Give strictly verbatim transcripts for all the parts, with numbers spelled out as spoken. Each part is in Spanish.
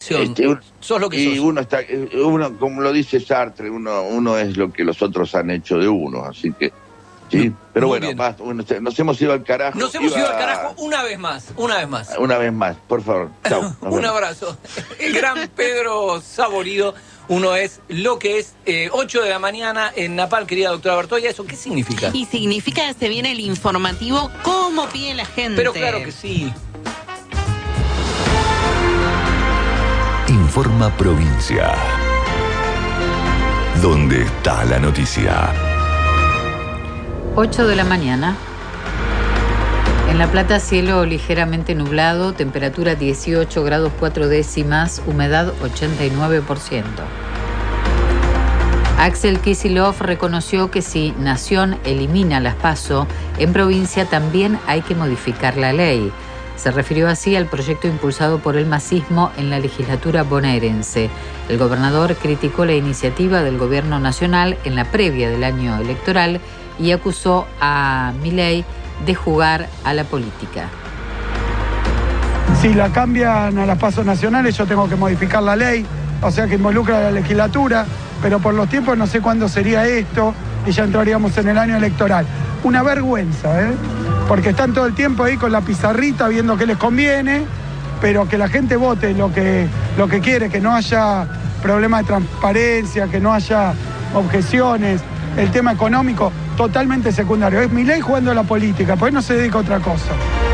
Este, un, sos lo que y sos. uno está, uno, como lo dice Sartre, uno, uno es lo que los otros han hecho de uno, así que sí. No, pero muy bueno, bien. basta, bueno, nos hemos ido al carajo. Nos hemos Iba... ido al carajo una vez más, una vez más. Una vez más, por favor. Chau, Un vemos. abrazo. El gran Pedro Saborido. Uno es lo que es eh, ocho de la mañana en Napal, querida doctora Bertoya. ¿Eso qué significa? Y significa que se viene el informativo como pide la gente. Pero claro que sí. Informa Provincia. ¿Dónde está la noticia? ocho de la mañana. En La Plata, cielo ligeramente nublado, temperatura dieciocho grados cuatro décimas, humedad ochenta y nueve por ciento. Axel Kicillof reconoció que si Nación elimina las PASO, en provincia también hay que modificar la ley. Se refirió así al proyecto impulsado por el masismo en la legislatura bonaerense. El gobernador criticó la iniciativa del gobierno nacional en la previa del año electoral y acusó a Milei de jugar a la política. Si la cambian a las PASO nacionales, yo tengo que modificar la ley, o sea que involucra a la legislatura, pero por los tiempos no sé cuándo sería esto y ya entraríamos en el año electoral. Una vergüenza, ¿eh? Porque están todo el tiempo ahí con la pizarrita viendo qué les conviene, pero que la gente vote lo que, lo que quiere, que no haya problema de transparencia, que no haya objeciones. El tema económico, totalmente secundario. Es Milei jugando a la política, pues no se dedica a otra cosa.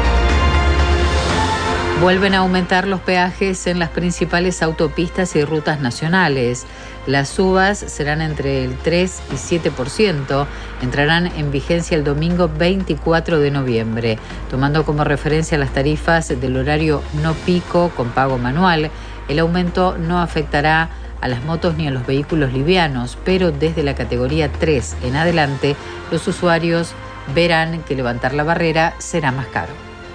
Vuelven a aumentar los peajes en las principales autopistas y rutas nacionales. Las subas serán entre el tres y siete por ciento. Entrarán en vigencia el domingo veinticuatro de noviembre. Tomando como referencia las tarifas del horario no pico con pago manual, el aumento no afectará a las motos ni a los vehículos livianos, pero desde la categoría tres en adelante, los usuarios verán que levantar la barrera será más caro.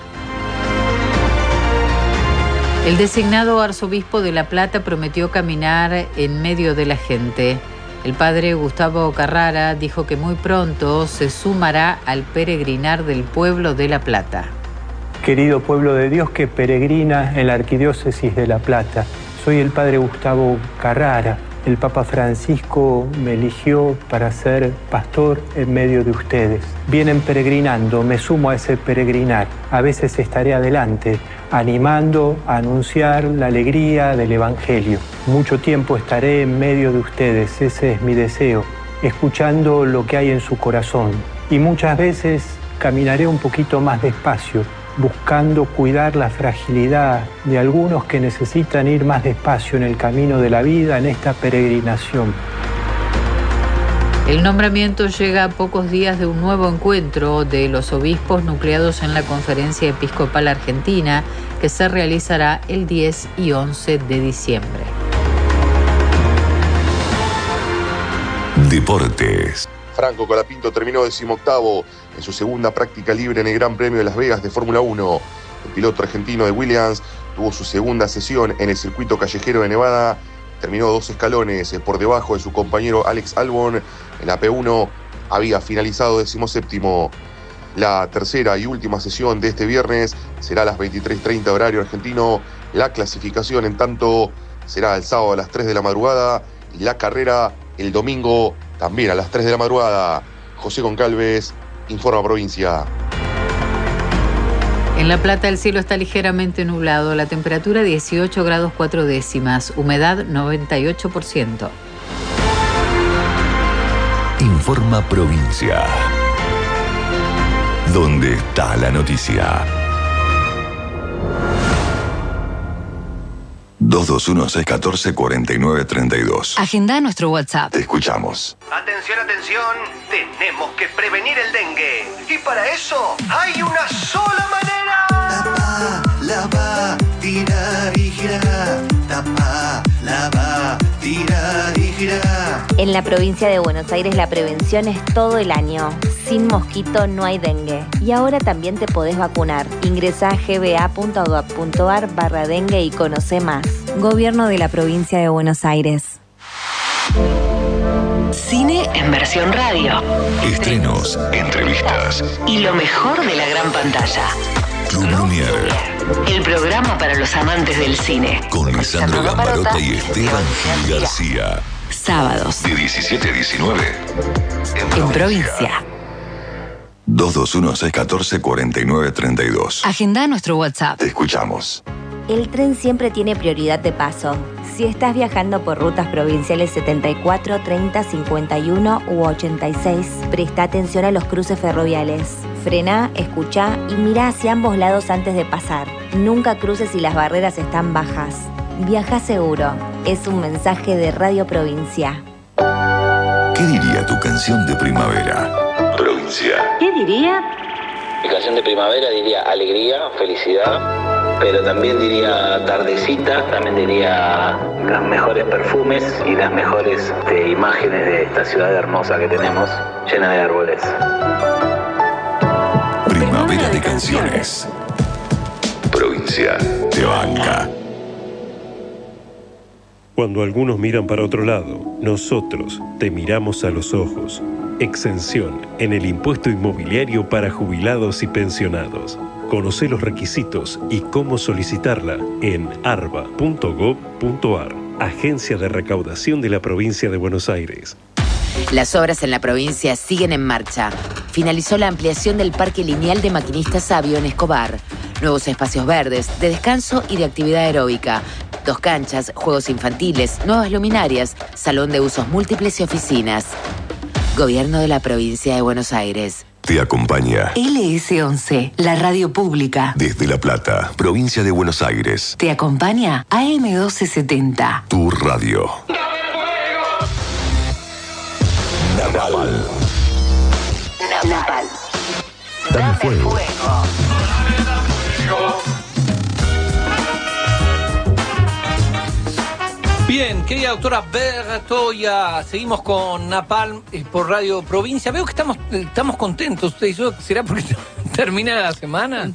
El designado arzobispo de La Plata prometió caminar en medio de la gente. El padre Gustavo Carrara dijo que muy pronto se sumará al peregrinar del pueblo de La Plata. Querido pueblo de Dios que peregrina en la arquidiócesis de La Plata, soy el padre Gustavo Carrara. El Papa Francisco me eligió para ser pastor en medio de ustedes. Vienen peregrinando, me sumo a ese peregrinar. A veces estaré adelante, animando a anunciar la alegría del Evangelio. Mucho tiempo estaré en medio de ustedes, ese es mi deseo, escuchando lo que hay en su corazón. Y muchas veces caminaré un poquito más despacio, buscando cuidar la fragilidad de algunos que necesitan ir más despacio en el camino de la vida, en esta peregrinación. El nombramiento llega a pocos días de un nuevo encuentro de los obispos nucleados en la Conferencia Episcopal Argentina, que se realizará el diez y once de diciembre. Deportes. Franco Colapinto terminó decimoctavo en su segunda práctica libre en el Gran Premio de Las Vegas de Fórmula uno. El piloto argentino de Williams tuvo su segunda sesión en el circuito callejero de Nevada. Terminó dos escalones por debajo de su compañero Alex Albon. En la P uno había finalizado decimoséptimo. La tercera y última sesión de este viernes será a las veintitrés treinta horario argentino. La clasificación, en tanto, será el sábado a las tres de la madrugada y la carrera el domingo también a las tres de la madrugada. José Goncalves, Informa Provincia. En La Plata el cielo está ligeramente nublado, la temperatura dieciocho grados cuatro décimas, humedad noventa y ocho por ciento. Informa Provincia. ¿Dónde está la noticia? dos dos uno seis uno cuatro cuatro nueve tres dos. Agenda nuestro WhatsApp. Te escuchamos. Atención, atención, tenemos que prevenir el dengue. Y para eso hay una sola manera. Tapa, lava, tira y gira. Tapa, lava, tira y gira. En la provincia de Buenos Aires la prevención es todo el año. Sin mosquito no hay dengue. Y ahora también te podés vacunar. Ingresá a gba.gov.ar barra dengue y conoce más. Gobierno de la provincia de Buenos Aires. Cine en versión radio. Estrenos, entrevistas y lo mejor de la gran pantalla. Club Lumière. El programa para los amantes del cine. Con Lisandro Gambarota y Esteban Gil García. Sábados. De diecisiete a diecinueve. En, en provincia. dos dos uno, seis uno cuatro, cuatro nueve tres dos. Agenda nuestro WhatsApp. Te escuchamos. El tren siempre tiene prioridad de paso. Si estás viajando por rutas provinciales setenta y cuatro, treinta, cincuenta y uno u ochenta y seis, presta atención a los cruces ferroviales. Frená, escuchá y mirá hacia ambos lados antes de pasar. Nunca cruces si las barreras están bajas. Viaja seguro. Es un mensaje de Radio Provincia. ¿Qué diría tu canción de primavera? Provincia. ¿Qué diría? Mi canción de primavera diría alegría, felicidad, pero también diría tardecita, también diría los mejores perfumes y las mejores este, imágenes de esta ciudad hermosa que tenemos, llena de árboles. Primavera de canciones. Provincia te banca. Cuando algunos miran para otro lado, nosotros te miramos a los ojos. Exención en el impuesto inmobiliario para jubilados y pensionados. Conoce los requisitos y cómo solicitarla en arba punto gob punto ar, Agencia de Recaudación de la Provincia de Buenos Aires. Las obras en la provincia siguen en marcha. Finalizó la ampliación del Parque Lineal de Maquinistas Sabio en Escobar. Nuevos espacios verdes, de descanso y de actividad aeróbica. Dos canchas, juegos infantiles, nuevas luminarias, salón de usos múltiples y oficinas. Gobierno de la Provincia de Buenos Aires. Te acompaña L S once, la radio pública. desde La Plata, Provincia de Buenos Aires. Te acompaña A M doce setenta. Tu radio. Naval. Naval. Dame fuego. Bien, querida doctora Bertoya, seguimos con Napalm eh, por Radio Provincia. Veo que estamos eh, estamos contentos. ¿Usted hizo? ¿Será porque termina la semana?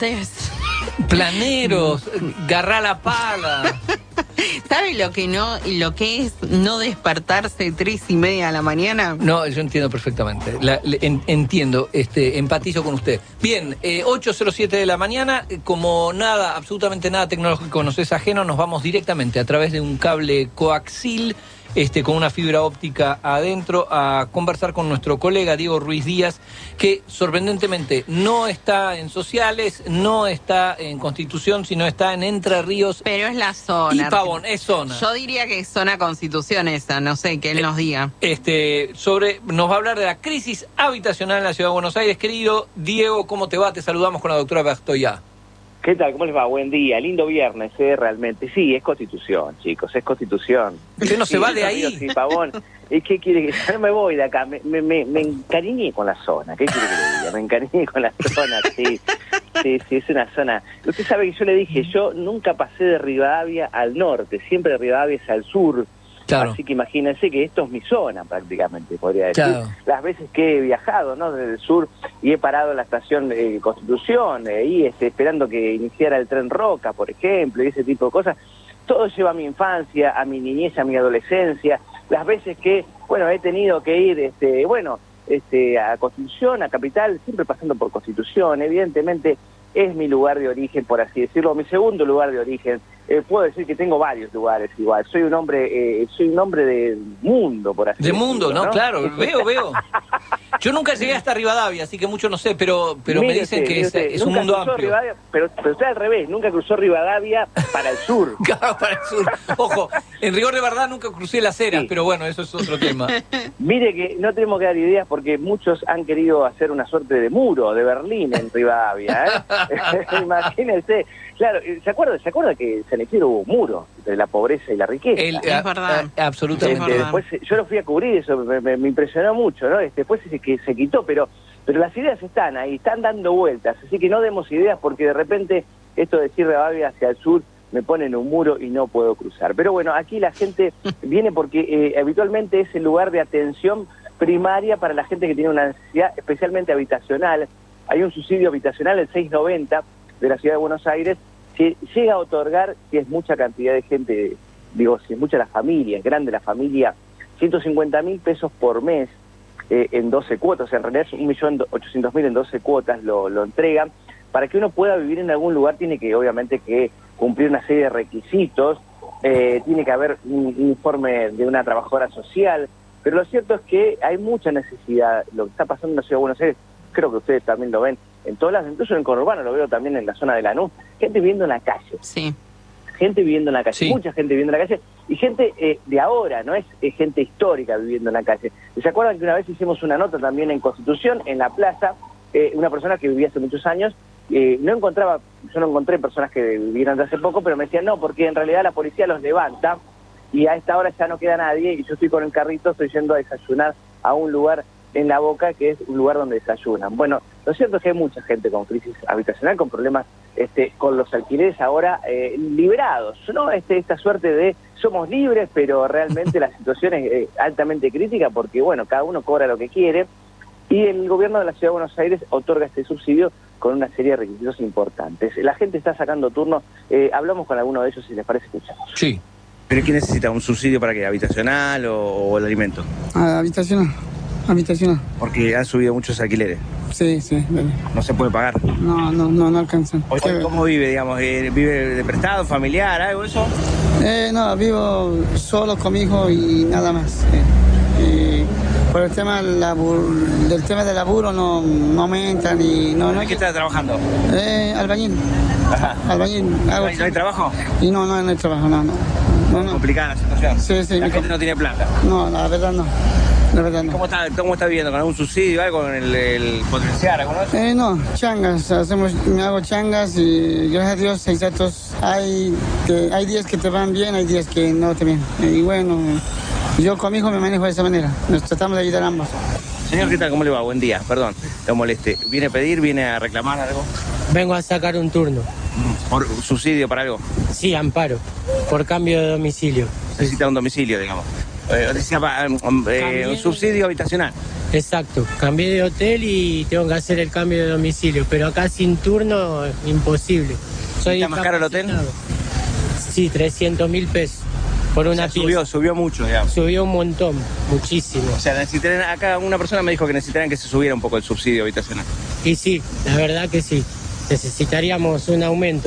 Planeros, garra la pala. ¿Sabe lo que no, lo que es no despertarse tres y media de la mañana? No, yo entiendo perfectamente. La, le, en, entiendo, este, empatizo con usted. Bien, eh, ocho cero siete de la mañana, eh, como nada, absolutamente nada tecnológico nos es ajeno, nos vamos directamente a través de un cable coaxil, este, con una fibra óptica adentro, a conversar con nuestro colega Diego Ruiz Díaz, que sorprendentemente no está en Sociales, no está en Constitución, sino está en Entre Ríos. Pero es la zona. Y Pavón, es zona. Yo diría que es zona Constitución esa, no sé, que él nos diga. Este, sobre, nos va a hablar de la crisis habitacional en la Ciudad de Buenos Aires. Querido Diego, ¿cómo te va? Te saludamos con la doctora Bertoya. ¿Qué tal? ¿Cómo les va? Buen día. Lindo viernes, ¿eh? Realmente. Sí, es Constitución, chicos, es Constitución. ¿Usted no sí, se va de ahí? Sí, Pavón. ¿Es que quiere que yo no me voy de acá? Me, me, me, me encariñé con la zona. ¿Qué quiere que le diga? Me encariñé con la zona, sí. Sí, sí, es una zona. Usted sabe que yo le dije, yo nunca pasé de Rivadavia al norte, siempre de Rivadavia es al sur. Claro. Así que imagínense que esto es mi zona prácticamente, podría decir. Claro. Las veces que he viajado, ¿no? Desde el sur y he parado en la estación de Constitución, eh, y este, esperando que iniciara el tren Roca, por ejemplo, y ese tipo de cosas, todo lleva a mi infancia, a mi niñez, a mi adolescencia. Las veces que, bueno, he tenido que ir, este, bueno, este, a Constitución, a Capital, siempre pasando por Constitución, evidentemente es mi lugar de origen, por así decirlo, mi segundo lugar de origen. Eh, puedo decir que tengo varios lugares igual. Soy un hombre, eh, soy un hombre de mundo, por así de decirlo. De mundo, ¿no? ¿no? Claro, veo, veo. Yo nunca llegué hasta Rivadavia, así que mucho no sé, pero pero mírese, me dicen que es, es un mundo amplio. Rivadavia, pero, pero usted al revés, nunca cruzó Rivadavia para el sur. Claro, para el sur. Ojo, en rigor de verdad nunca crucé las Heras, sí. Pero bueno, eso es otro tema. Mire que no tenemos que dar ideas porque muchos han querido hacer una suerte de muro de Berlín en Rivadavia, ¿eh? Imagínense. Claro, ¿se acuerda, ¿se acuerda que en San Isidro hubo un muro entre la pobreza y la riqueza? El, es a, verdad. A, absolutamente. Este, después, yo lo fui a cubrir, eso me, me, me impresionó mucho, ¿no? Este, después se, que se quitó, pero pero las ideas están ahí, están dando vueltas, así que no demos ideas porque de repente esto de decir Rivadavia hacia el sur me ponen un muro y no puedo cruzar. Pero bueno, aquí la gente viene porque eh, habitualmente es el lugar de atención primaria para la gente que tiene una necesidad especialmente habitacional. Hay un subsidio habitacional, el seiscientos noventa, de la Ciudad de Buenos Aires, que llega a otorgar, si es mucha cantidad de gente, digo, si es mucha la familia, es grande la familia, ciento cincuenta mil pesos por mes eh, en doce cuotas, en realidad es un millón ochocientos mil en doce cuotas lo, lo entregan, para que uno pueda vivir en algún lugar tiene que, obviamente, que cumplir una serie de requisitos, eh, tiene que haber un, un informe de una trabajadora social, pero lo cierto es que hay mucha necesidad. Lo que está pasando en la Ciudad de Buenos Aires, creo que ustedes también lo ven en todas las, incluso en el conurbano, lo veo también en la zona de Lanús, gente viviendo en la calle. Sí. Gente viviendo en la calle, Sí. mucha gente viviendo en la calle, y gente eh, de ahora, no es eh, gente histórica viviendo en la calle. ¿Se acuerdan que una vez hicimos una nota también en Constitución, en la plaza, eh, una persona que vivía hace muchos años, eh, no encontraba, yo no encontré personas que vivieran de hace poco, pero me decían no, porque en realidad la policía los levanta, y a esta hora ya no queda nadie, y yo estoy con el carrito, estoy yendo a desayunar a un lugar en La Boca, que es un lugar donde desayunan. Bueno, lo cierto es que hay mucha gente con crisis habitacional, con problemas este, con los alquileres ahora eh, liberados, ¿no? Este, esta suerte de somos libres, pero realmente la situación es eh, altamente crítica porque, bueno, cada uno cobra lo que quiere y el gobierno de la Ciudad de Buenos Aires otorga este subsidio con una serie de requisitos importantes. La gente está sacando turno, eh, hablamos con alguno de ellos si les parece, escuchamos. Sí. ¿Pero qué necesita? ¿Un subsidio para qué? ¿Habitacional o, o el alimento? Ah, habitacional. Habitacional. Porque han subido muchos alquileres. Sí, sí. Dale. No se puede pagar. No, no, no, no alcanzan. Hoy, ¿cómo vive, digamos? ¿Vive de prestado, familiar, algo de eso? Eh, no, vivo solo con mi hijo y nada más. Eh. Y por el tema del laburo, del tema del laburo no, no aumentan y no... no ¿En qué está trabajando? Eh, albañil. Ajá. Albañil. Hago... ¿No, hay, ¿No hay trabajo? Y no, no, no hay trabajo, no, no. no, no. ¿Complicada la situación? Sí, sí. ¿La gente no tiene plata? No, la verdad no. La verdad no. ¿Cómo está, cómo está viviendo? ¿Con algún subsidio, algo, con el, el potencial, algo no? Eh, no, changas, hacemos, me hago changas y gracias a Dios, exactos, hay, que, hay días que te van bien, hay días que no te van. Y bueno, yo con mi hijo me manejo de esa manera, nos tratamos de ayudar a ambos. Señor, ¿qué tal? ¿Cómo le va? Buen día, perdón, lo moleste. ¿Viene a pedir, viene a reclamar algo? Vengo a sacar un turno. ¿Por subsidio para algo? Sí, amparo, por cambio de domicilio. Necesita un domicilio, digamos. Eh, decía, eh, un subsidio habitacional. Exacto, cambié de hotel y tengo que hacer el cambio de domicilio, pero acá sin turno, imposible. Soy ¿Está más caro el hotel? Sí, trescientos mil pesos por una o sea, pieza. Subió, subió mucho, digamos. Subió un montón, muchísimo. O sea, necesitarían, acá una persona me dijo que necesitarían que se subiera un poco el subsidio habitacional. Y sí, la verdad que sí, necesitaríamos un aumento.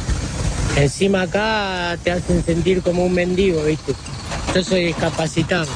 Encima acá te hacen sentir como un mendigo, ¿viste? Yo soy discapacitado.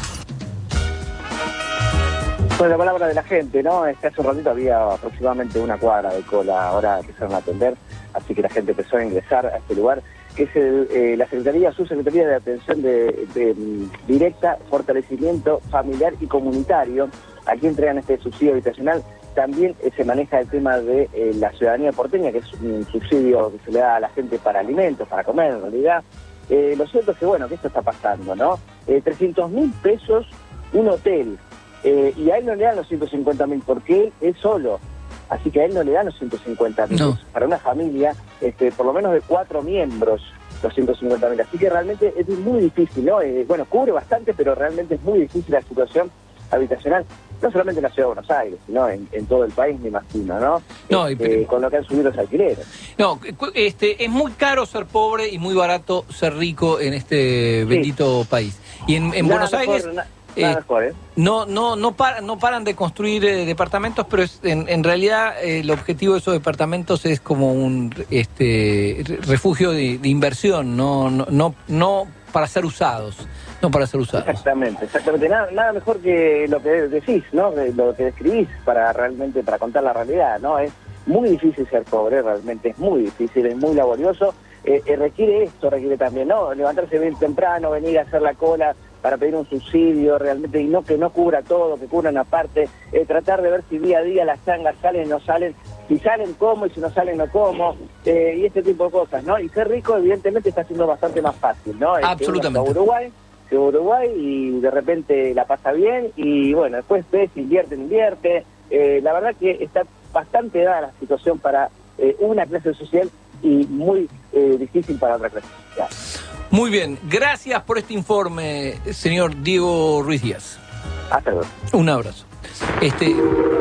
Bueno, la palabra de la gente, ¿no? Es que hace un ratito había aproximadamente una cuadra de cola, ahora empezaron a atender, así que la gente empezó a ingresar a este lugar, que es el, eh, la Secretaría, su Secretaría de Atención de, de, de Directa, Fortalecimiento Familiar y Comunitario. Aquí entregan este subsidio habitacional. También eh, se maneja el tema de eh, la ciudadanía porteña, que es un subsidio que se le da a la gente para alimentos, para comer en realidad. Eh, lo cierto es que, bueno, que esto está pasando, ¿no? Eh, trescientos mil pesos un hotel, eh, y a él no le dan los ciento cincuenta mil porque él es solo, así que a él no le dan los ciento cincuenta mil. No. Para una familia, este, por lo menos de cuatro miembros, los ciento cincuenta mil. Así que realmente es muy difícil, ¿no? Eh, bueno, cubre bastante, pero realmente es muy difícil la situación habitacional, no solamente en la Ciudad de Buenos Aires, sino en, en todo el país, me imagino, ¿no? No, este, y, con lo que han subido los alquileres. No, este, es muy caro ser pobre y muy barato ser rico en este bendito sí. país. Y en, en Buenos mejor, Aires... Na, eh, mejor, ¿eh? No, no, no, para, no paran de construir eh, departamentos, pero es, en, en realidad eh, el objetivo de esos departamentos es como un este refugio de, de inversión, no, no, no, no para ser usados. No para ser usados. Exactamente, exactamente. Nada, nada mejor que lo que decís, ¿no? Lo que describís para realmente, para contar la realidad, ¿no? Es muy difícil ser pobre, realmente es muy difícil, es muy laborioso. Eh, eh, requiere esto, requiere también, ¿no? Levantarse bien temprano, venir a hacer la cola para pedir un subsidio, realmente, y no que no cubra todo, que cubra una parte. Eh, tratar de ver si día a día las changas salen o no salen, si salen cómo y si no salen no cómo, eh, y este tipo de cosas, ¿no? Y ser rico, evidentemente, está siendo bastante más fácil, ¿no? Absolutamente. Este, Uruguay, de Uruguay y de repente la pasa bien y bueno, después ves, invierte, invierte. Eh, la verdad que está bastante dada la situación para eh, una clase social y muy eh, difícil para otra clase social. Muy bien, gracias por este informe, señor Diego Ruiz Díaz. Hasta luego. Un abrazo. Este...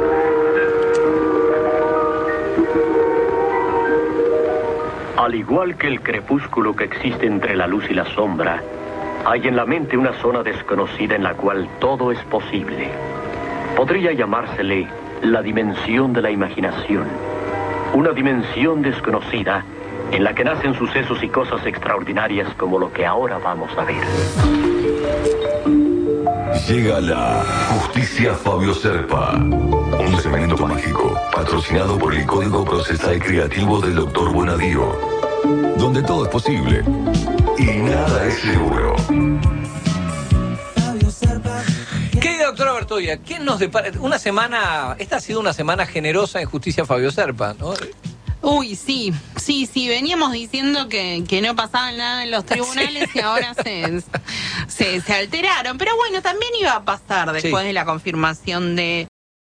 Al igual que el crepúsculo que existe entre la luz y la sombra, hay en la mente una zona desconocida en la cual todo es posible. Podría llamársele la dimensión de la imaginación. una dimensión desconocida en la que nacen sucesos y cosas extraordinarias como lo que ahora vamos a ver. Llega la Justicia Fabio Serpa, un segmento mágico patrocinado por el Código Procesal Creativo del doctor Bonadío, donde todo es posible y nada es seguro. Querida doctora Bertoia, ¿qué nos depara? Una semana, esta ha sido una semana generosa en Justicia Fabio Serpa, ¿no? Uy, sí, sí, sí, veníamos diciendo que, que no pasaba nada en los tribunales y ahora se, se, se alteraron. Pero bueno, también iba a pasar después Sí. de la confirmación de,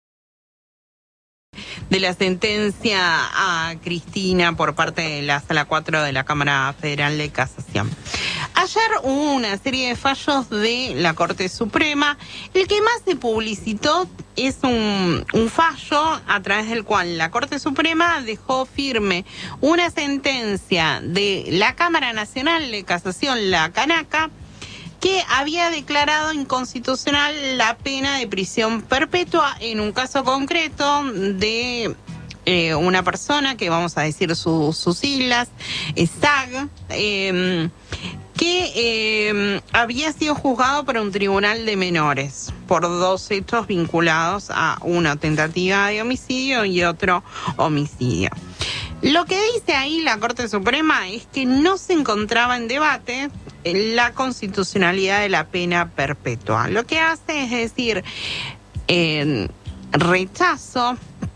de la sentencia a Cristina por parte de la Sala cuatro de la Cámara Federal de Casación. Ayer hubo una serie de fallos de la Corte Suprema. El que más se publicitó es un, un fallo a través del cual la Corte Suprema dejó firme una sentencia de la Cámara Nacional de Casación, la Canaca, que había declarado inconstitucional la pena de prisión perpetua en un caso concreto de eh, una persona, que vamos a decir su, sus siglas, S A G, eh, que eh, había sido juzgado por un tribunal de menores por dos hechos vinculados a una tentativa de homicidio y otro homicidio. Lo que dice ahí la Corte Suprema es que no se encontraba en debate la constitucionalidad de la pena perpetua. Lo que hace es decir, eh, rechazo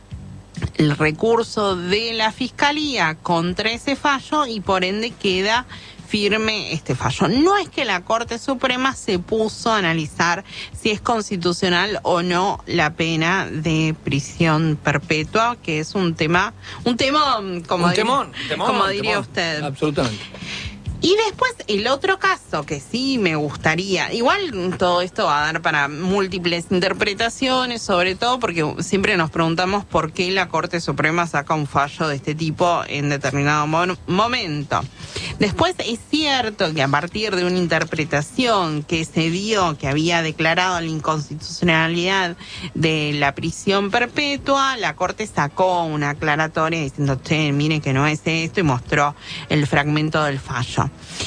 el recurso de la Fiscalía contra ese fallo y por ende queda firme este fallo. No es que la Corte Suprema se puso a analizar si es constitucional o no la pena de prisión perpetua, que es un tema, un tema como, un diría, temón, temón, como diría temón. usted. Absolutamente. Y después el otro caso que sí me gustaría, igual todo esto va a dar para múltiples interpretaciones, sobre todo porque siempre nos preguntamos por qué la Corte Suprema saca un fallo de este tipo en determinado mo- momento. Después es cierto que a partir de una interpretación que se dio, que había declarado la inconstitucionalidad de la prisión perpetua, la Corte sacó una aclaratoria diciendo, che, mire que no es esto, y mostró el fragmento del fallo.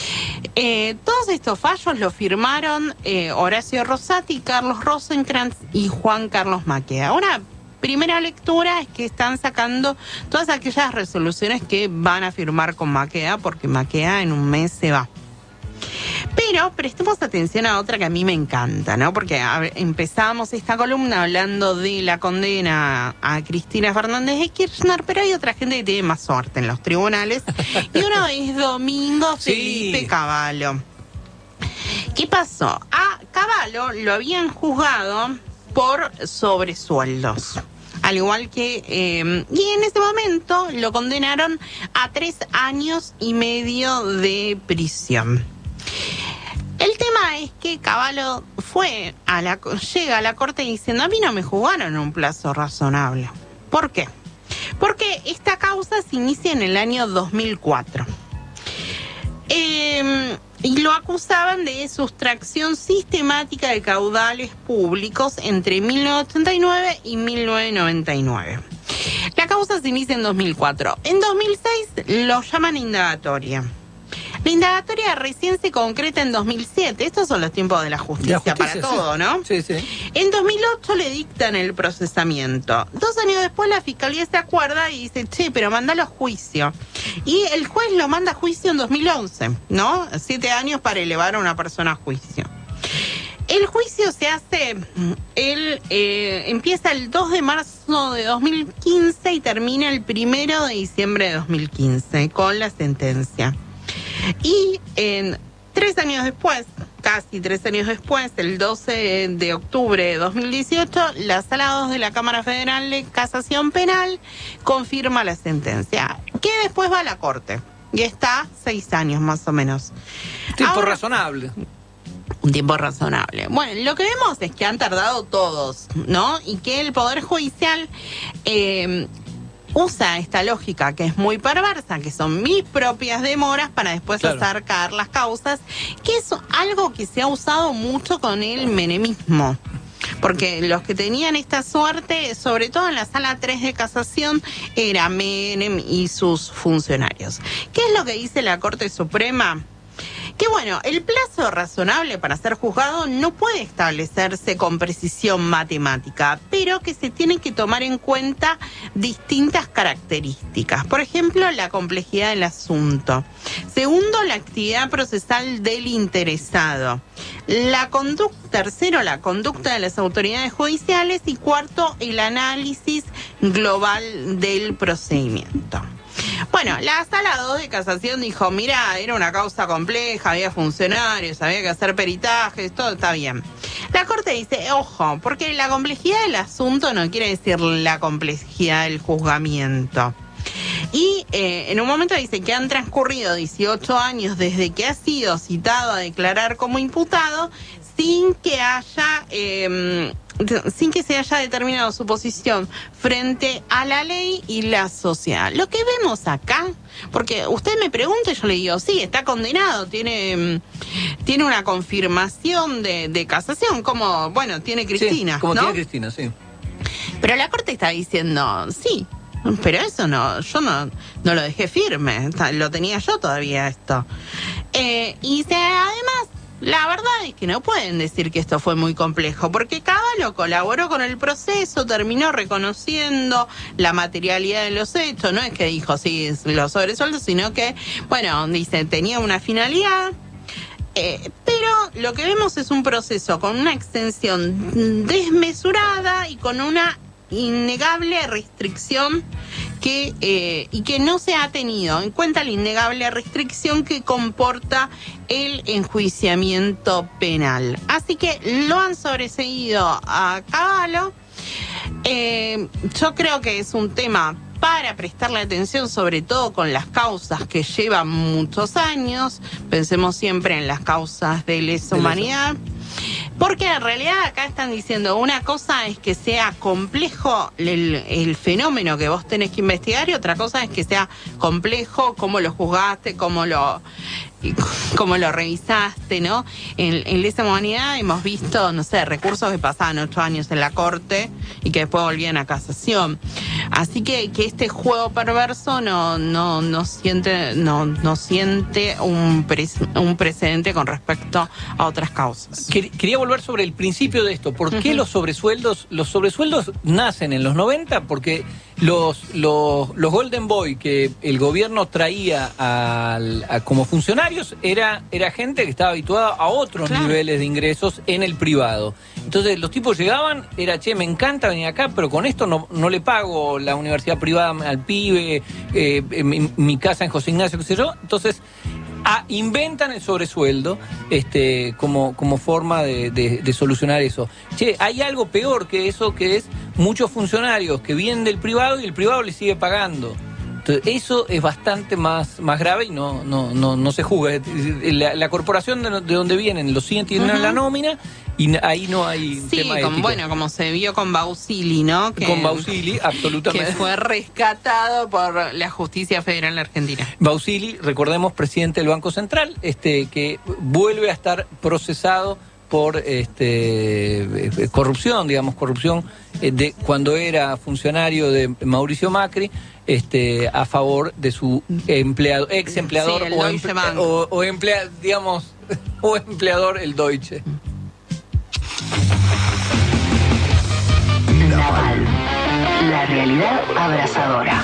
Eh, todos estos fallos los firmaron eh, Horacio Rosati, Carlos Rosenkrantz y Juan Carlos Maqueda. Una primera lectura es que están sacando todas aquellas resoluciones que van a firmar con Maqueda, porque Maqueda en un mes se va. Pero prestemos atención a otra que a mí me encanta, ¿no? Porque a ver, empezamos esta columna hablando de la condena a Cristina Fernández de Kirchner, pero hay otra gente que tiene más suerte en los tribunales. Y uno es Domingo Felipe sí. Cavallo. ¿Qué pasó? A Cavallo lo habían juzgado por sobresueldos. Al igual que, eh, y en ese momento lo condenaron a tres años y medio de prisión. El tema es que Cavallo fue a la, llega a la corte diciendo, a mí no me juzgaron en un plazo razonable. ¿Por qué? Porque esta causa se inicia en el año dos mil cuatro. Eh, y lo acusaban de sustracción sistemática de caudales públicos entre mil novecientos ochenta y nueve y mil novecientos noventa y nueve. La causa se inicia en dos mil cuatro. En dos mil seis lo llaman indagatoria. La indagatoria recién se concreta en dos mil siete. Estos son los tiempos de la justicia, la justicia para todo, sí. ¿no? Sí, sí. En dos mil ocho le dictan el procesamiento. Dos años después la Fiscalía se acuerda y dice, che, pero mandalo a juicio. Y el juez lo manda a juicio en dos mil once, ¿no? Siete años para elevar a una persona a juicio. El juicio se hace, él eh, empieza el dos de marzo de dos mil quince y termina el primero de diciembre de dos mil quince con la sentencia. Y en tres años después, casi tres años después, el doce de octubre de dos mil dieciocho, la Sala dos de la Cámara Federal de Casación Penal confirma la sentencia, que después va a la Corte, y está seis años más o menos. Tiempo Ahora, razonable. Un tiempo razonable. Bueno, lo que vemos es que han tardado todos, ¿no? Y que el Poder Judicial eh, usa esta lógica que es muy perversa, que son mis propias demoras para después claro. acercar las causas, que es algo que se ha usado mucho con el menemismo. porque los que tenían esta suerte, sobre todo en la sala tres de casación, era Menem y sus funcionarios. ¿Qué es lo que dice la Corte Suprema? Que bueno, el plazo razonable para ser juzgado no puede establecerse con precisión matemática, pero que se tienen que tomar en cuenta distintas características. Por ejemplo, la complejidad del asunto. Segundo, la actividad procesal del interesado. La conducta, tercero, la conducta de las autoridades judiciales. Y cuarto, el análisis global del procedimiento. Bueno, la sala dos de casación dijo, mira, era una causa compleja, había funcionarios, había que hacer peritajes, todo está bien. La Corte dice, ojo, porque la complejidad del asunto no quiere decir la complejidad del juzgamiento. Y eh, en un momento dice que han transcurrido dieciocho años desde que ha sido citado a declarar como imputado sin que haya... Eh, sin que se haya determinado su posición frente a la ley y la sociedad. Lo que vemos acá, porque usted me pregunta y yo le digo, sí, está condenado, tiene, tiene una confirmación de, de casación, como, bueno, tiene Cristina, sí, como ¿no? tiene Cristina, sí. Pero la Corte está diciendo, sí, pero eso no, yo no, no lo dejé firme, lo tenía yo todavía esto. Eh, y se, además, la verdad es que no pueden decir que esto fue muy complejo, porque Cavallo colaboró con el proceso, terminó reconociendo la materialidad de los hechos, no es que dijo sí, los sobresueldos, sino que, bueno, dice, tenía una finalidad, eh, pero lo que vemos es un proceso con una extensión desmesurada y con una innegable restricción que eh, y que no se ha tenido en cuenta la innegable restricción que comporta el enjuiciamiento penal. Así que lo han sobreseído a Cavallo. Eh, yo creo que es un tema para prestarle atención, sobre todo con las causas que llevan muchos años. Pensemos siempre en las causas de lesa humanidad. Porque en realidad acá están diciendo, una cosa es que sea complejo el, el fenómeno que vos tenés que investigar y otra cosa es que sea complejo cómo lo juzgaste, cómo lo, cómo lo revisaste, ¿no? En, en lesa humanidad hemos visto, no sé, recursos que pasaban ocho años en la Corte y que después volvían a casación. Así que, que este juego perverso no, no, no siente, no, no siente un, pre, un precedente con respecto a otras causas. Quería volver sobre el principio de esto. ¿Por qué uh-huh. los sobresueldos? Los sobresueldos nacen en los noventa porque los, los, los Golden Boy que el gobierno traía al, a, como funcionarios era, era gente que estaba habituada a otros claro. niveles de ingresos en el privado. Entonces los tipos llegaban, era, che, me encanta venir acá, pero con esto no, no le pago la universidad privada al pibe, eh, mi, mi casa en José Ignacio, qué sé yo. Entonces ah, inventan el sobresueldo este, como, como forma de, de, de solucionar eso. Che, hay algo peor que eso, que es muchos funcionarios que vienen del privado y el privado les sigue pagando. Entonces, eso es bastante más, más grave y no, no, no, no se juzga. La, la corporación de, de donde vienen lo siguen teniendo uh-huh. la nómina y ahí no hay sí, tema con, ético. Bueno, como se vio con Bausili, ¿no? Que, con Bausili, absolutamente. Que fue rescatado por la Justicia Federal Argentina. Bausili, recordemos, presidente del Banco Central, este que vuelve a estar procesado por este corrupción, digamos, corrupción eh, de cuando era funcionario de Mauricio Macri, este a favor de su empleado, ex empleador sí, o, emple, o, o emplea, digamos, o empleador el Deutsche. Naval, la realidad abrazadora.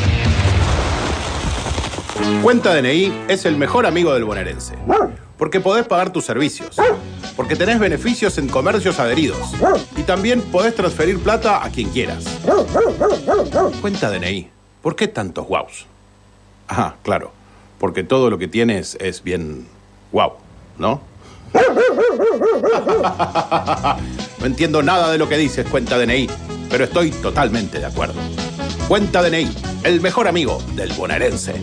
Cuenta D N I es el mejor amigo del bonaerense. Porque podés pagar tus servicios. Porque tenés beneficios en comercios adheridos. Y también podés transferir plata a quien quieras. Cuenta D N I. ¿Por qué tantos guaus? Ajá, claro. Porque todo lo que tienes es bien guau, ¿no? No entiendo nada de lo que dices, Cuenta D N I, pero estoy totalmente de acuerdo. Cuenta D N I, el mejor amigo del bonaerense.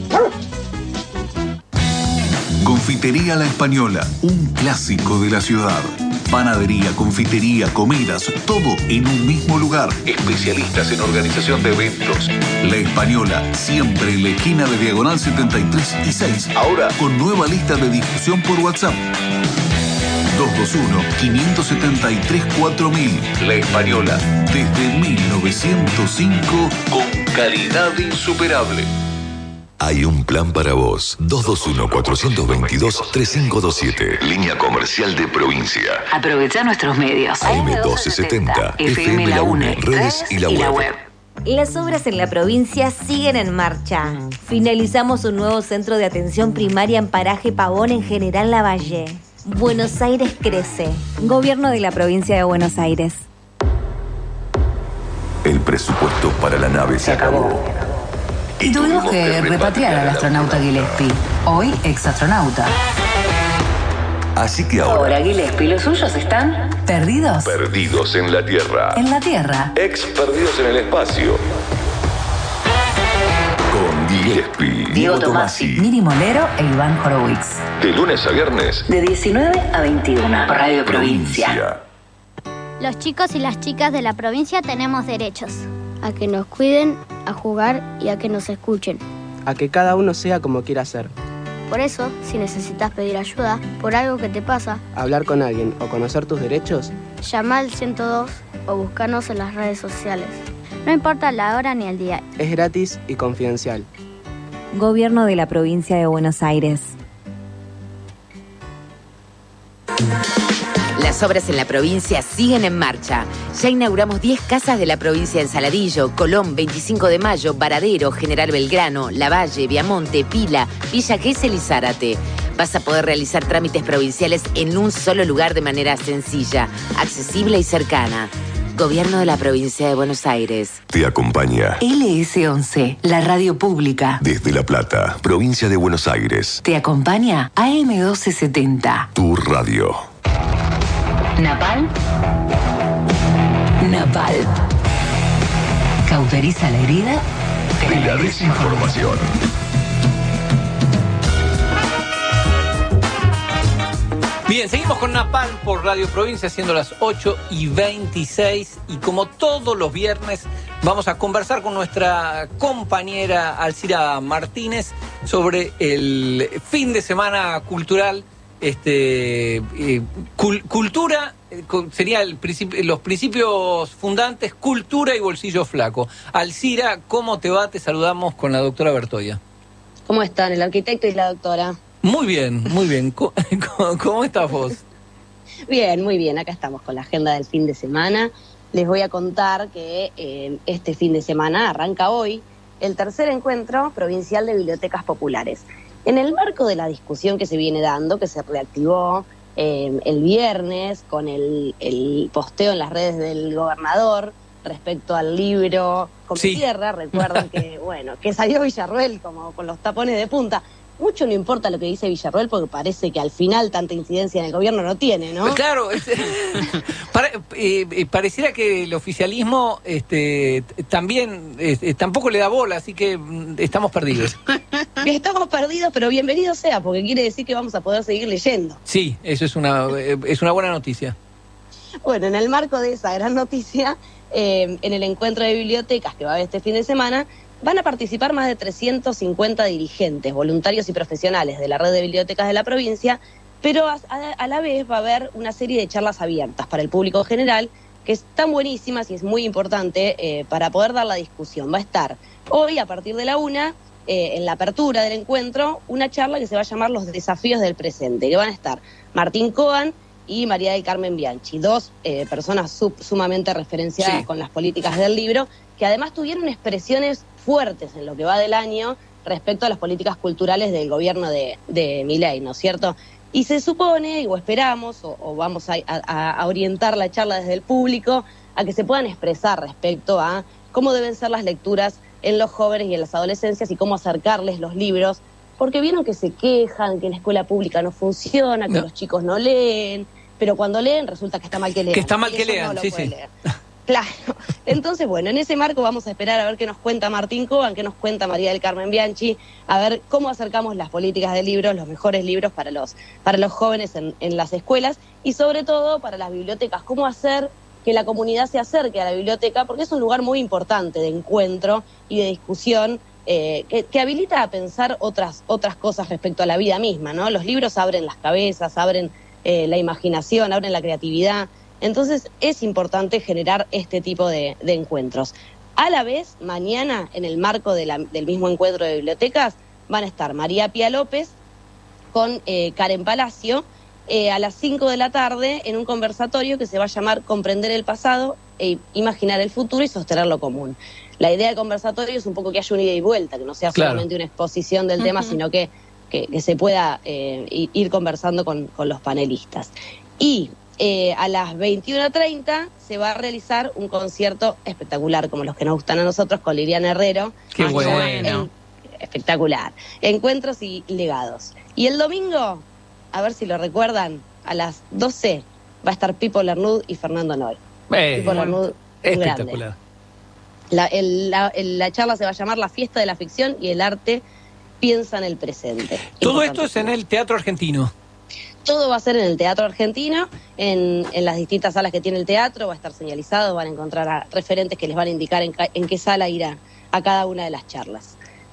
Confitería La Española, un clásico de la ciudad. Panadería, confitería, comidas, todo en un mismo lugar. Especialistas en organización de eventos. La Española, siempre en la esquina de Diagonal setenta y tres y seis. Ahora con nueva lista de difusión por WhatsApp. dos dos uno, cinco siete tres, cuatro mil. La Española, desde mil novecientos cinco, con calidad insuperable. Hay un plan para vos. dos dos uno, cuatro dos dos, tres cinco dos siete. Línea comercial de provincia. Aprovecha nuestros medios. A M doce setenta, F M La UNE, redes y la web. Las obras en la provincia siguen en marcha. Finalizamos un nuevo centro de atención primaria en Paraje Pavón en General Lavalle. Buenos Aires crece. Gobierno de la provincia de Buenos Aires. El presupuesto para la nave se acabó. Y tuvimos que repatriar al astronauta Gillespie, hoy exastronauta. Así que ahora... Ahora Gillespie y los suyos están perdidos. Perdidos en la Tierra. En la Tierra. Ex perdidos en el espacio. Con Gillespie, Diego Tomasi, Miri Molero e Iván Horowitz. De lunes a viernes. De diecinueve a veintiuno. Por Radio Provincia. Provincia. Los chicos y las chicas de la provincia tenemos derechos. A que nos cuiden, a jugar y a que nos escuchen. A que cada uno sea como quiera ser. Por eso, si necesitas pedir ayuda por algo que te pasa, hablar con alguien o conocer tus derechos, llama al ciento dos o búscanos en las redes sociales. No importa la hora ni el día. Es gratis y confidencial. Gobierno de la provincia de Buenos Aires. Las obras en la provincia siguen en marcha. Ya inauguramos diez casas de la provincia en Saladillo, Colón, veinticinco de mayo, Varadero, General Belgrano, Lavalle, Viamonte, Pila, Villa Gesell y Zárate. Vas a poder realizar trámites provinciales en un solo lugar de manera sencilla, accesible y cercana. Gobierno de la provincia de Buenos Aires. Te acompaña L S once, la radio pública. desde La Plata, provincia de Buenos Aires. Te acompaña A M doce setenta. Tu radio. Napal. Napal. Cauteriza la herida de la desinformación. Bien, seguimos con Napal por Radio Provincia, siendo las ocho y veintiséis. Y como todos los viernes, vamos a conversar con nuestra compañera Alcira Martínez sobre el fin de semana cultural. Este, eh, cul- cultura, eh, sería el principi- los principios fundantes, cultura y bolsillo flaco. Alcira, ¿cómo te va? Te saludamos con la doctora Bertoya. ¿Cómo están el arquitecto y la doctora? Muy bien, muy bien. ¿Cómo, cómo estás vos? Bien, muy bien. Acá estamos con la agenda del fin de semana. Les voy a contar que eh, este fin de semana arranca hoy el tercer encuentro provincial de bibliotecas populares. En el marco de la discusión que se viene dando, que se reactivó eh, el viernes con el, el posteo en las redes del gobernador respecto al libro Come Sí. Tierra, recuerdan que, bueno, que salió Villarroel como con los tapones de punta. Mucho no importa lo que dice Villarroel porque parece que al final tanta incidencia en el gobierno no tiene, ¿no? Claro, es, para, eh, eh, pareciera que el oficialismo este, t- también eh, tampoco le da bola, así que mm, estamos perdidos. Estamos perdidos, pero bienvenido sea, porque quiere decir que vamos a poder seguir leyendo. Sí, eso es una, eh, es una buena noticia. Bueno, en el marco de esa gran noticia, eh, en el encuentro de bibliotecas que va a haber este fin de semana, van a participar más de trescientos cincuenta dirigentes, voluntarios y profesionales de la red de bibliotecas de la provincia, pero a, a, a la vez va a haber una serie de charlas abiertas para el público general que están buenísimas y es muy importante eh, para poder dar la discusión. Va a estar hoy, a partir de la una, eh, en la apertura del encuentro, una charla que se va a llamar Los desafíos del presente, que van a estar Martín Coan y María del Carmen Bianchi, dos eh, personas sub, sumamente referenciadas Sí. con las políticas del libro, que además tuvieron expresiones fuertes en lo que va del año respecto a las políticas culturales del gobierno de, de Milei, ¿no es cierto? Y se supone, o esperamos, o, o vamos a, a, a orientar la charla desde el público, a que se puedan expresar respecto a cómo deben ser las lecturas en los jóvenes y en las adolescencias y cómo acercarles los libros, porque vieron que se quejan, que la escuela pública no funciona, que No. los chicos no leen, pero cuando leen resulta que está mal que lean. Que está mal y que ellos lean, no lo sí, pueden sí. leer. Claro. Entonces, bueno, en ese marco vamos a esperar a ver qué nos cuenta Martín Coban, qué nos cuenta María del Carmen Bianchi, a ver cómo acercamos las políticas de libros, los mejores libros para los, para los jóvenes en, en las escuelas y sobre todo para las bibliotecas, cómo hacer que la comunidad se acerque a la biblioteca, porque es un lugar muy importante de encuentro y de discusión eh, que, que habilita a pensar otras, otras cosas respecto a la vida misma, ¿no? Los libros abren las cabezas, abren eh, la imaginación, abren la creatividad. Entonces es importante generar este tipo de, de encuentros. A la vez, mañana, en el marco de la, del mismo encuentro de bibliotecas, van a estar María Pía López con eh, Karen Palacio eh, a las cinco de la tarde en un conversatorio que se va a llamar Comprender el pasado, e imaginar el futuro y sostener lo común. La idea del conversatorio es un poco que haya una ida y vuelta, que no sea Claro. solamente una exposición del uh-huh. tema, sino que, que, que se pueda eh, ir conversando con, con los panelistas. Y eh, a las veintiuna treinta se va a realizar un concierto espectacular, como los que nos gustan a nosotros, con Liliana Herrero. ¡Qué bueno! En, espectacular. Encuentros y legados. Y el domingo, a ver si lo recuerdan, a las doce va a estar Pipo Lernud y Fernando Noy. Eh, Pipo Lernud, espectacular. La, el, la, el, la charla se va a llamar La fiesta de la ficción y el arte piensa en el presente. Todo esto es en el Teatro Argentino. Todo va a ser en el Teatro Argentino, en, en las distintas salas que tiene el teatro, va a estar señalizado, van a encontrar a referentes que les van a indicar en, en qué sala ir a, a cada una de las charlas.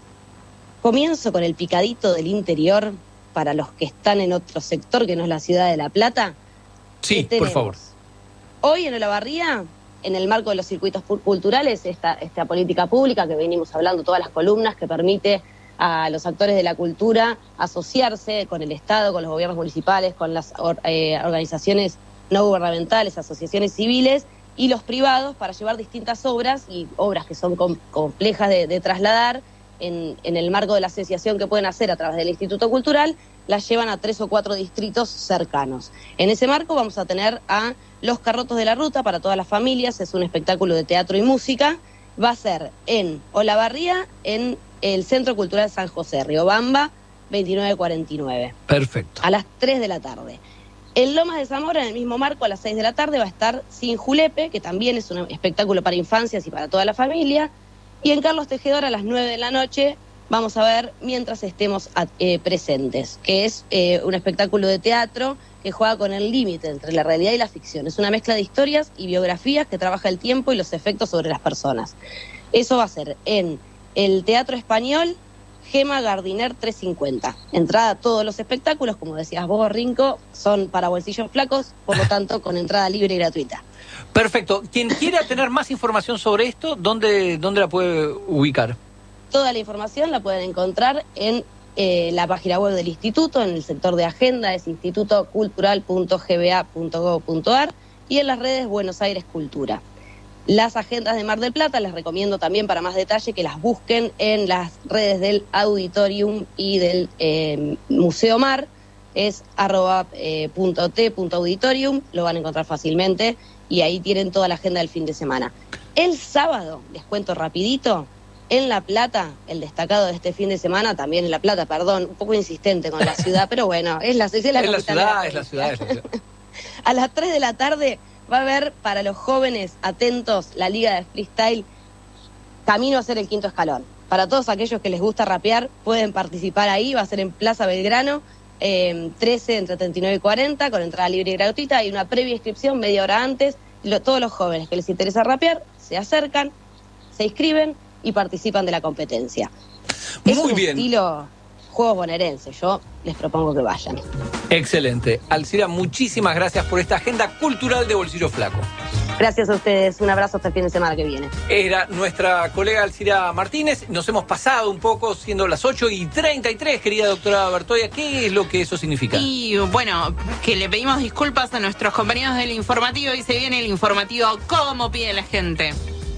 Comienzo con el picadito del interior para los que están en otro sector que no es la ciudad de La Plata. Sí, por favor. Hoy en Olavarría, en el marco de los circuitos culturales, esta, esta política pública que venimos hablando todas las columnas, que permite a los actores de la cultura asociarse con el Estado, con los gobiernos municipales, con las or, eh, organizaciones no gubernamentales, asociaciones civiles y los privados para llevar distintas obras y obras que son com- complejas de, de trasladar en, en el marco de la asociación que pueden hacer a través del Instituto Cultural, las llevan a tres o cuatro distritos cercanos. En ese marco vamos a tener a Los Carrotos de la Ruta para todas las familias, es un espectáculo de teatro y música, va a ser en Olavarría, en el Centro Cultural San José, Riobamba, veintinueve cuarenta y nueve. Perfecto. A las tres de la tarde. En Lomas de Zamora, en el mismo marco, a las seis de la tarde, va a estar Sin Julepe, que también es un espectáculo para infancias y para toda la familia. Y en Carlos Tejedor, a las nueve de la noche, vamos a ver Mientras estemos a, eh, presentes, que es eh, un espectáculo de teatro que juega con el límite entre la realidad y la ficción. Es una mezcla de historias y biografías que trabaja el tiempo y los efectos sobre las personas. Eso va a ser en el Teatro Español, Gema Gardiner trescientos cincuenta. Entrada a todos los espectáculos, como decías vos, Rinco, son para bolsillos flacos, por lo tanto, con entrada libre y gratuita. Perfecto. Quien quiera tener más información sobre esto, ¿dónde, dónde la puede ubicar? Toda la información la pueden encontrar en eh, la página web del instituto, en el sector de agenda, es instituto cultural punto g b a punto gov punto a r y en las redes Buenos Aires Cultura. Las agendas de Mar del Plata les recomiendo también para más detalle que las busquen en las redes del Auditorium y del eh, Museo Mar, es arroba eh, punto t punto auditorium, lo van a encontrar fácilmente y ahí tienen toda la agenda del fin de semana. El sábado, les cuento rapidito, en La Plata, el destacado de este fin de semana, también en La Plata, perdón, un poco insistente con la ciudad, pero bueno, es la, es la, es la ciudad, es la ciudad, es la ciudad. A las tres de la tarde va a haber para los jóvenes atentos la Liga de Freestyle Camino a ser el quinto escalón. Para todos aquellos que les gusta rapear, pueden participar ahí, va a ser en Plaza Belgrano, eh, trece entre treinta y nueve y cuarenta, con entrada libre y gratuita, hay una previa inscripción media hora antes, lo, todos los jóvenes que les interesa rapear se acercan, se inscriben y participan de la competencia. Muy es un bien. estilo juegos bonaerenses, yo les propongo que vayan. Excelente. Alcira, muchísimas gracias por esta agenda cultural de Bolsillo Flaco. Gracias a ustedes, un abrazo hasta el fin de semana que viene. Era nuestra colega Alcira Martínez, nos hemos pasado un poco siendo las ocho y treinta y tres, querida doctora Bertoya, ¿qué es lo que eso significa? Y bueno, que le pedimos disculpas a nuestros compañeros del informativo y se viene el informativo como pide la gente.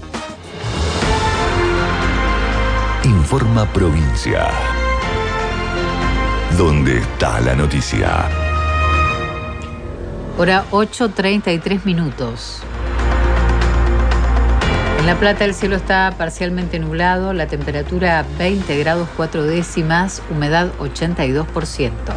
Informa Provincia. ¿Dónde está la noticia? Hora ocho treinta y tres minutos. En La Plata el cielo está parcialmente nublado, la temperatura veinte grados cuatro décimas, humedad ochenta y dos por ciento.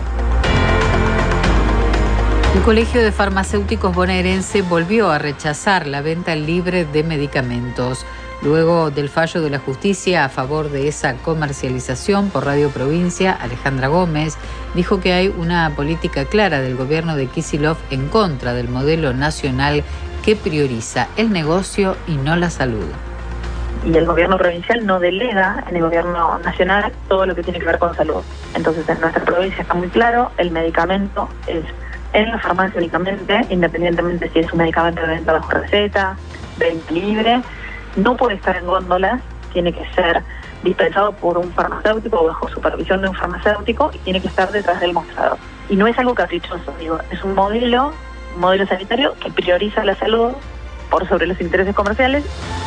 El Colegio de Farmacéuticos Bonaerense volvió a rechazar la venta libre de medicamentos. Luego del fallo de la justicia a favor de esa comercialización por Radio Provincia, Alejandra Gómez dijo que hay una política clara del gobierno de Kicillof en contra del modelo nacional que prioriza el negocio y no la salud. Y el gobierno provincial no delega en el gobierno nacional todo lo que tiene que ver con salud. Entonces en nuestra provincia está muy claro, el medicamento es en la farmacia únicamente, independientemente si es un medicamento de venta bajo receta, venta libre. No puede estar en góndolas, tiene que ser dispensado por un farmacéutico o bajo supervisión de un farmacéutico y tiene que estar detrás del mostrador. Y no es algo caprichoso, digo, es un modelo, un modelo sanitario que prioriza la salud por sobre los intereses comerciales.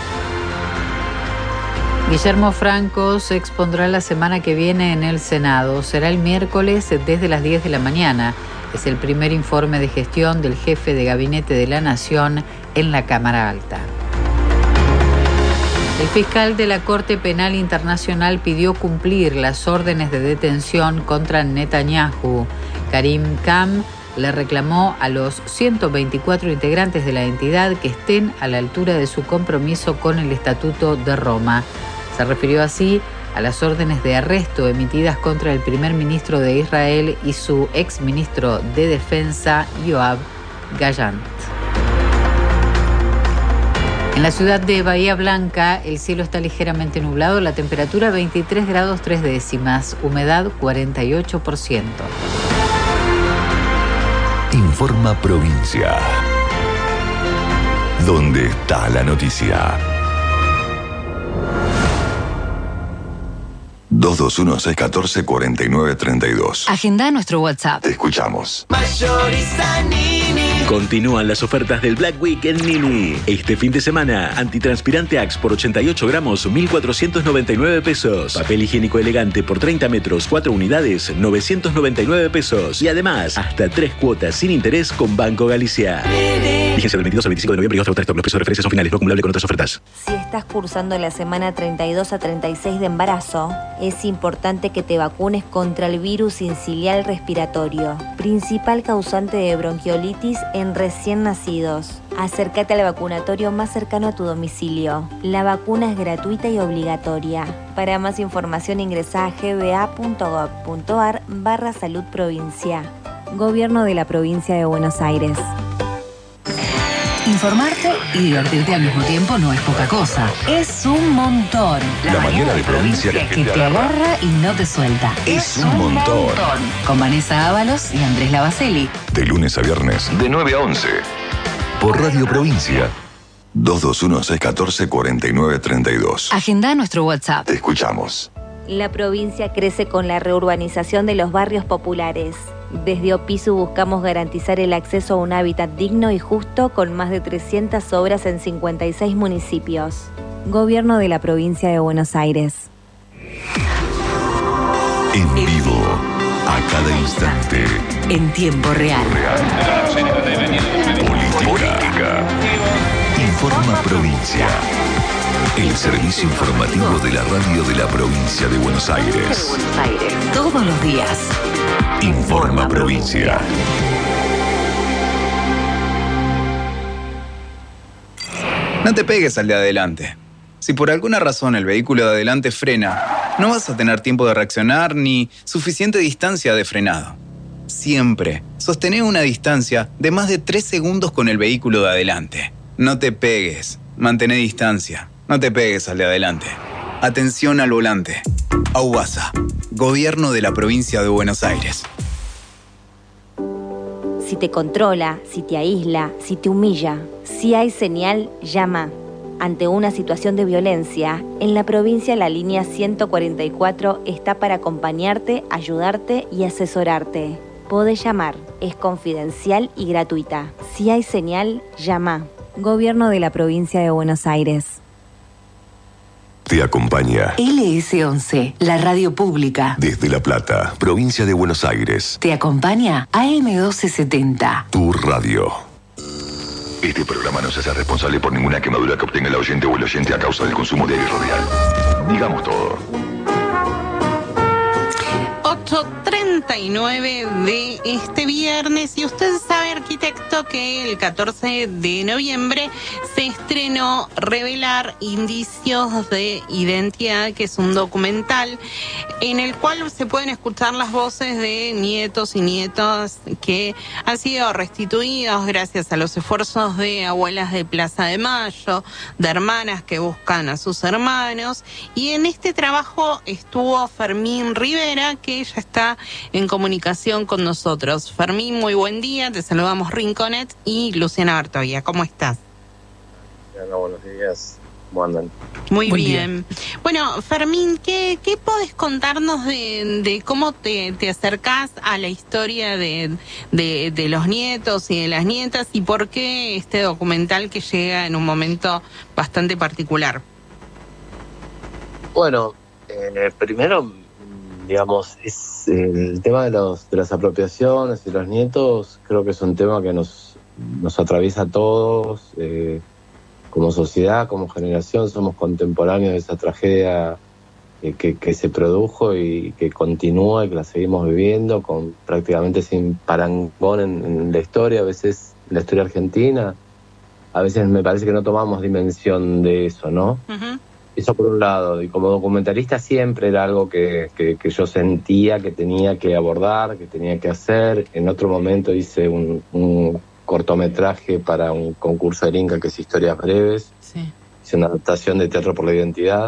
Guillermo Franco se expondrá la semana que viene en el Senado. Será el miércoles desde las diez de la mañana. Es el primer informe de gestión del jefe de gabinete de la Nación en la Cámara Alta. El fiscal de la Corte Penal Internacional pidió cumplir las órdenes de detención contra Netanyahu. Karim Khan le reclamó a los ciento veinticuatro integrantes de la entidad que estén a la altura de su compromiso con el Estatuto de Roma. Se refirió así a las órdenes de arresto emitidas contra el primer ministro de Israel y su exministro de Defensa, Yoav Gallant. En la ciudad de Bahía Blanca, el cielo está ligeramente nublado, la temperatura veintitrés grados tres décimas, humedad cuarenta y ocho por ciento. Informa Provincia. ¿Dónde está la noticia? dos dos uno, seis uno cuatro, cuatro nueve tres dos. Agenda nuestro WhatsApp. Te escuchamos. Mayoriza Nini. Continúan las ofertas del Black Week en Nini. Este fin de semana, antitranspirante Axe por ochenta y ocho gramos, mil cuatrocientos noventa y nueve pesos. Papel higiénico elegante por treinta metros, cuatro unidades, novecientos noventa y nueve pesos. Y además, hasta tres cuotas sin interés con Banco Galicia. Nini. Vigencia del veintidós al veinticinco de noviembre y hasta otra stock. Los precios de referencia son finales, no acumulable con otras ofertas. Si estás cursando la semana treinta y dos a treinta y seis de embarazo, es importante que te vacunes contra el virus sincicial respiratorio, principal causante de bronquiolitis en recién nacidos. Acércate al vacunatorio más cercano a tu domicilio. La vacuna es gratuita y obligatoria. Para más información ingresa a gba.gov.ar barra salud provincia. Gobierno de la Provincia de Buenos Aires. Informarte y divertirte al mismo tiempo no es poca cosa. Es un montón. La, la mañana de provincia que, que te agarra y no te suelta. Es, es un montón. montón. Con Vanessa Ábalos y Andrés Lavacelli. De lunes a viernes, de nueve a once. Por Radio Provincia. dos dos uno, seis uno cuatro, cuatro nueve tres dos. Agenda nuestro WhatsApp. Te escuchamos. La provincia crece con la reurbanización de los barrios populares. Desde Opisu buscamos garantizar el acceso a un hábitat digno y justo con más de trescientas obras en cincuenta y seis municipios. Gobierno de la Provincia de Buenos Aires. En vivo, a cada instante. En tiempo real. Política. Política. Informa Provincia. El servicio informativo de la radio de la Provincia de Buenos Aires. Buenos Aires. Todos los días. Informa Provincia. No te pegues al de adelante. Si por alguna razón el vehículo de adelante frena, no vas a tener tiempo de reaccionar ni suficiente distancia de frenado. Siempre sostené una distancia de más de tres segundos con el vehículo de adelante. No te pegues. Mantén distancia. No te pegues al de adelante. Atención al volante. AUBASA, Gobierno de la Provincia de Buenos Aires. Si te controla, si te aísla, si te humilla, si hay señal, llama. Ante una situación de violencia, en la provincia la línea ciento cuarenta y cuatro está para acompañarte, ayudarte y asesorarte. Podés llamar, es confidencial y gratuita. Si hay señal, llama. Gobierno de la Provincia de Buenos Aires. Te acompaña L S once, la radio pública. Desde La Plata, Provincia de Buenos Aires. Te acompaña A M doce setenta. Tu radio. Este programa no se hace responsable por ninguna quemadura que obtenga el oyente o el oyente a causa del consumo de aire radial. Digamos todo. ocho treinta y nueve de este viernes. Y usted sabe, arquitecto, cuento que el catorce de noviembre se estrenó Revelar Indicios de Identidad, que es un documental en el cual se pueden escuchar las voces de nietos y nietas que han sido restituidos gracias a los esfuerzos de abuelas de Plaza de Mayo, de hermanas que buscan a sus hermanos. Y en este trabajo estuvo Fermín Rivera, que ya está en comunicación con nosotros. Fermín, muy buen día, te saludamos Rinconet y Luciana Bertoia. ¿Cómo estás? Hola, buenos días. ¿Cómo andan? Muy Buen bien. día. Bueno, Fermín, ¿qué, qué podés contarnos de, de cómo te, te acercás a la historia de, de, de los nietos y de las nietas y por qué este documental que llega en un momento bastante particular? Bueno, eh, primero, digamos, es el tema de los de las apropiaciones y los nietos, creo que es un tema que nos, nos atraviesa a todos, eh, como sociedad, como generación, somos contemporáneos de esa tragedia que, que, que se produjo y que continúa y que la seguimos viviendo con prácticamente sin parangón en, en la historia, a veces en la historia argentina, a veces me parece que no tomamos dimensión de eso, ¿no? Uh-huh. Eso por un lado, y como documentalista siempre era algo que, que, que yo sentía que tenía que abordar, que tenía que hacer. En otro momento hice un, un cortometraje para un concurso del Inca que es Historias Breves. Sí. Hice una adaptación de Teatro por la Identidad.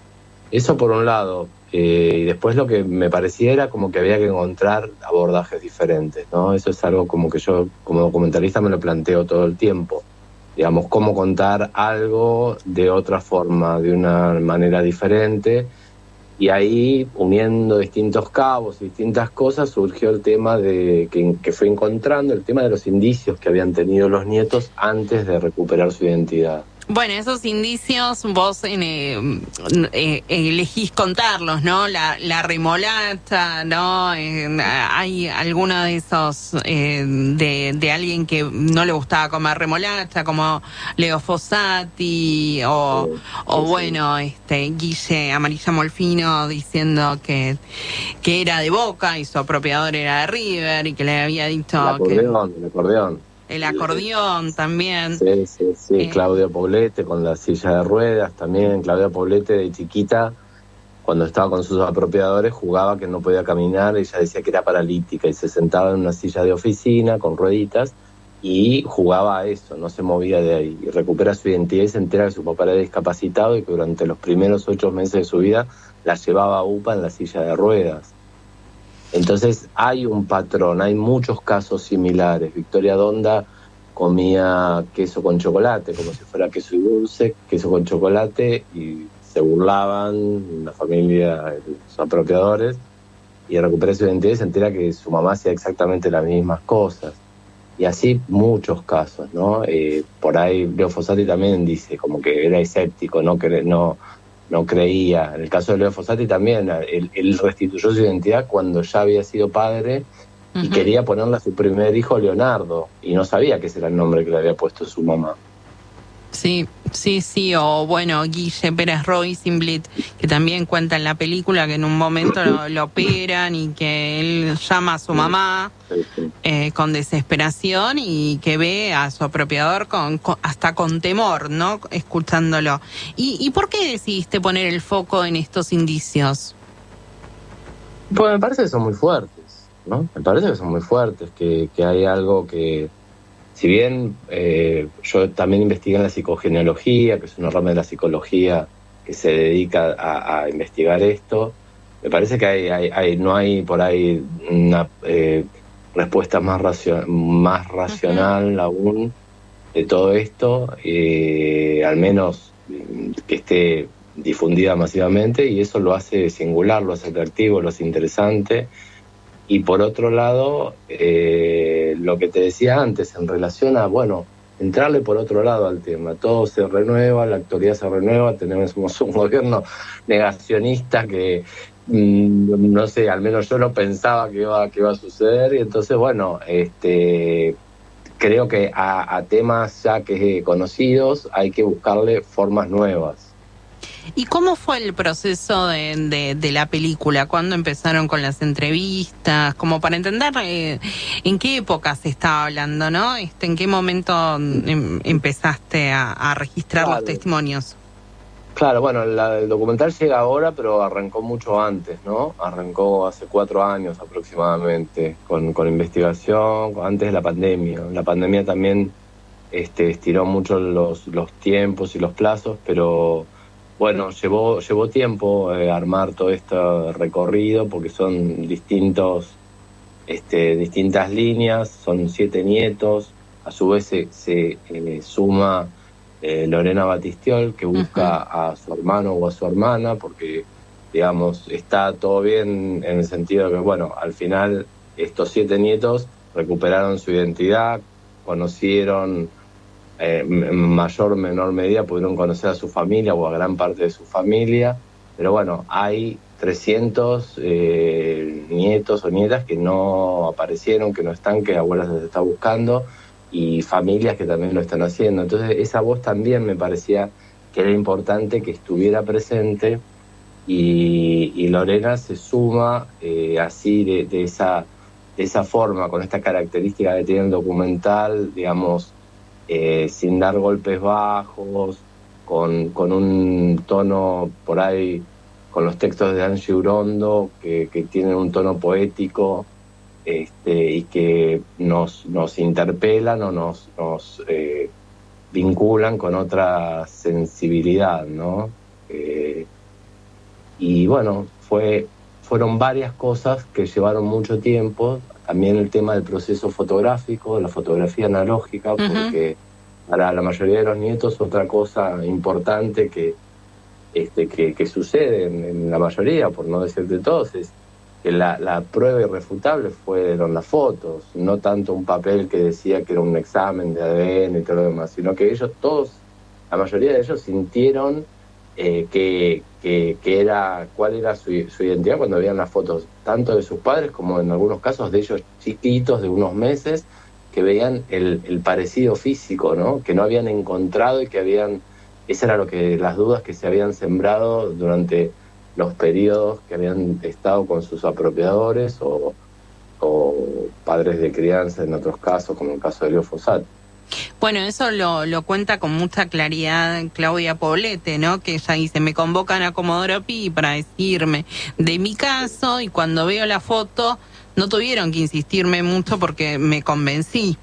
Eso por un lado. Eh, y después lo que me parecía era como que había que encontrar abordajes diferentes, ¿no? Eso es algo como que yo como documentalista me lo planteo todo el tiempo. Digamos, cómo contar algo de otra forma, de una manera diferente. Y ahí, uniendo distintos cabos y distintas cosas, surgió el tema de que, que fue encontrando, el tema de los indicios que habían tenido los nietos antes de recuperar su identidad. Bueno, esos indicios vos eh, eh, elegís contarlos, ¿no? La, la remolacha, ¿no? Eh, hay alguno de esos eh, de, de alguien que no le gustaba comer remolacha, como Leo Fossati, o, sí, o sí, bueno, este Guille Amarilla Molfino diciendo que, que era de Boca y su apropiador era de River y que le había dicho el acordeón, que... el acordeón. El acordeón también. Sí, sí, sí. Eh. Claudio Poblete con la silla de ruedas también. Claudio Poblete de chiquita, cuando estaba con sus apropiadores, jugaba que no podía caminar. Ella decía que era paralítica y se sentaba en una silla de oficina con rueditas y jugaba a eso, no se movía de ahí. Y recupera su identidad y se entera que su papá era discapacitado y que durante los primeros ocho meses de su vida la llevaba a UPA en la silla de ruedas. Entonces hay un patrón, hay muchos casos similares. Victoria Donda comía queso con chocolate, como si fuera queso y dulce, queso con chocolate, y se burlaban la familia, los apropiadores, y recupera su identidad y se entera que su mamá hacía exactamente las mismas cosas. Y así muchos casos, ¿no? Eh, por ahí Leo Fossati también dice como que era escéptico, no que no... no creía. En el caso de Leo Fossati también, él, él restituyó su identidad cuando ya había sido padre y uh-huh. quería ponerle a su primer hijo Leonardo, y no sabía que ese era el nombre que le había puesto su mamá. Sí, sí, sí, o bueno, Guille Pérez Rosenblit, que también cuenta en la película que en un momento lo, lo operan y que él llama a su mamá sí, sí. Eh, con desesperación y que ve a su apropiador con, con, hasta con temor, ¿no? Escuchándolo. ¿Y, ¿Y por qué decidiste poner el foco en estos indicios? Pues me parece que son muy fuertes, ¿no? Me parece que son muy fuertes, que, que hay algo que... Si bien eh, yo también investigué en la psicogenealogía, que es una rama de la psicología que se dedica a, a investigar esto, me parece que hay, hay, hay, no hay por ahí una eh, respuesta más, racio- más racional uh-huh. aún de todo esto, eh, al menos que esté difundida masivamente, y eso lo hace singular, lo hace atractivo, lo hace interesante. Y por otro lado, eh, lo que te decía antes en relación a, bueno, entrarle por otro lado al tema. Todo se renueva, la actualidad se renueva, tenemos un gobierno negacionista que, mmm, no sé, al menos yo no pensaba que iba, que iba a suceder. Y entonces, bueno, este creo que a, a temas ya que conocidos hay que buscarle formas nuevas. ¿Y cómo fue el proceso de, de, de la película? ¿Cuándo empezaron con las entrevistas? Como para entender eh, en qué época se estaba hablando, ¿no? Este, ¿En qué momento em, empezaste a, a registrar Claro. los testimonios? Claro, bueno, la- el documental llega ahora, pero arrancó mucho antes, ¿no? Arrancó hace cuatro años aproximadamente, con, con investigación, antes de la pandemia. La pandemia también este, estiró mucho los, los tiempos y los plazos, pero bueno, llevó, llevó tiempo eh, armar todo este recorrido, porque son distintos, este, distintas líneas, son siete nietos, a su vez se, se eh, suma eh, Lorena Batistiol, que busca a su hermano o a su hermana, porque, digamos, está todo bien en el sentido de que, bueno, al final estos siete nietos recuperaron su identidad, conocieron, eh, en mayor o menor medida pudieron conocer a su familia o a gran parte de su familia, pero bueno, hay trescientos eh, nietos o nietas que no aparecieron, que no están, que abuelas les está buscando, y familias que también lo están haciendo. Entonces esa voz también me parecía que era importante que estuviera presente, y, y Lorena se suma eh, así de, de, esa, de esa forma, con esta característica que tiene el documental, digamos, eh, sin dar golpes bajos, con, con un tono por ahí, con los textos de Angie Urondo, que, que tienen un tono poético, este, y que nos, nos interpelan o nos, nos eh, vinculan con otra sensibilidad, ¿no? Eh, y bueno, fue, fueron varias cosas que llevaron mucho tiempo, también el tema del proceso fotográfico, la fotografía analógica, Ujú. porque para la mayoría de los nietos otra cosa importante que, este, que, que sucede en, en la mayoría, por no decir de todos, es que la, la prueba irrefutable fueron las fotos, no tanto un papel que decía que era un examen de A D N y todo lo demás, sino que ellos todos, la mayoría de ellos sintieron eh, que, que, que era cuál era su, su identidad cuando veían las fotos, tanto de sus padres como en algunos casos de ellos chiquitos de unos meses, que veían el, el parecido físico, ¿no? Que no habían encontrado y que habían, esa era lo que, las dudas que se habían sembrado durante los periodos que habían estado con sus apropiadores o, o padres de crianza en otros casos, como el caso de Leo Fossati. Bueno, eso lo, lo cuenta con mucha claridad Claudia Poblete, ¿no? Que ella dice, me convocan a Comodoro Pi para decirme de mi caso, y cuando veo la foto no tuvieron que insistirme mucho porque me convencí.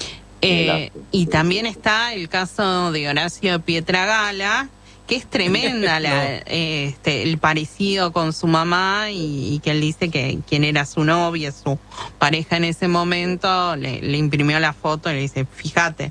Eh, y también está el caso de Horacio Pietragala, que es tremenda la, eh, este, el parecido con su mamá, y, y que él dice que quien era su novia, su pareja en ese momento, le, le imprimió la foto y le dice, fíjate.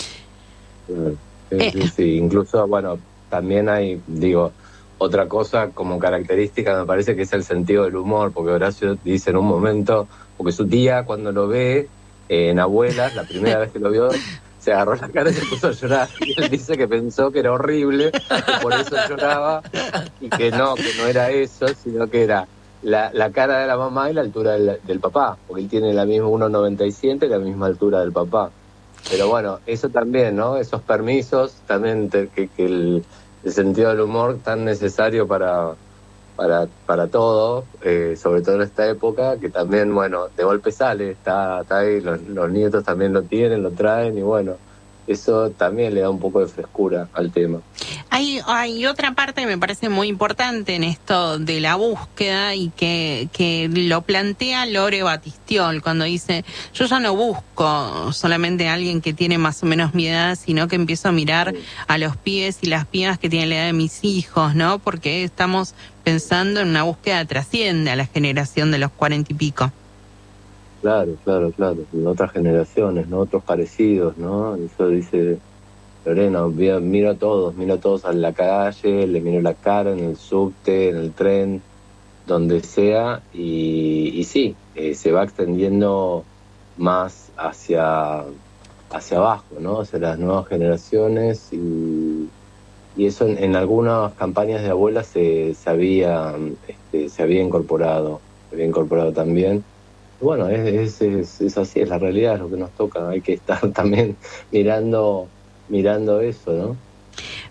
Sí, Eh. sí, sí. Incluso, bueno, también hay, digo, otra cosa como característica me parece que es el sentido del humor, porque Horacio dice en un momento, porque su tía cuando lo ve eh, en Abuelas, la primera vez que lo vio, se agarró la cara y se puso a llorar, y él dice que pensó que era horrible, que por eso lloraba, y que no, que no era eso, sino que era la, la cara de la mamá y la altura del, del papá, porque él tiene la misma uno noventa y siete y la misma altura del papá. Pero bueno, eso también, ¿no? Esos permisos, también te, que, que el, el sentido del humor tan necesario para, para, para todo, eh, sobre todo en esta época, que también, bueno, de golpe sale, está, está ahí, los, los nietos también lo tienen, lo traen, y bueno, eso también le da un poco de frescura al tema. Hay, hay otra parte que me parece muy importante en esto de la búsqueda, y que, que lo plantea Lore Batistiol cuando dice, yo ya no busco solamente a alguien que tiene más o menos mi edad, sino que empiezo a mirar a los pibes y las pibas que tienen la edad de mis hijos, ¿no? Porque estamos pensando en una búsqueda que trasciende a la generación de los cuarenta y pico. Claro, claro, claro, en otras generaciones, ¿no? Otros parecidos, ¿no? Eso dice Lorena, miro, miro a todos, miro a todos en la calle, le miro la cara en el subte, en el tren, donde sea, y, y sí, eh, se va extendiendo más hacia, hacia abajo, ¿no? Hacia las nuevas generaciones, y, y eso en, en algunas campañas de abuelas se, se, había, este, se había incorporado, se había incorporado también. Bueno, es, es, es, es así, es la realidad, es lo que nos toca, hay que estar también mirando, mirando eso, ¿no?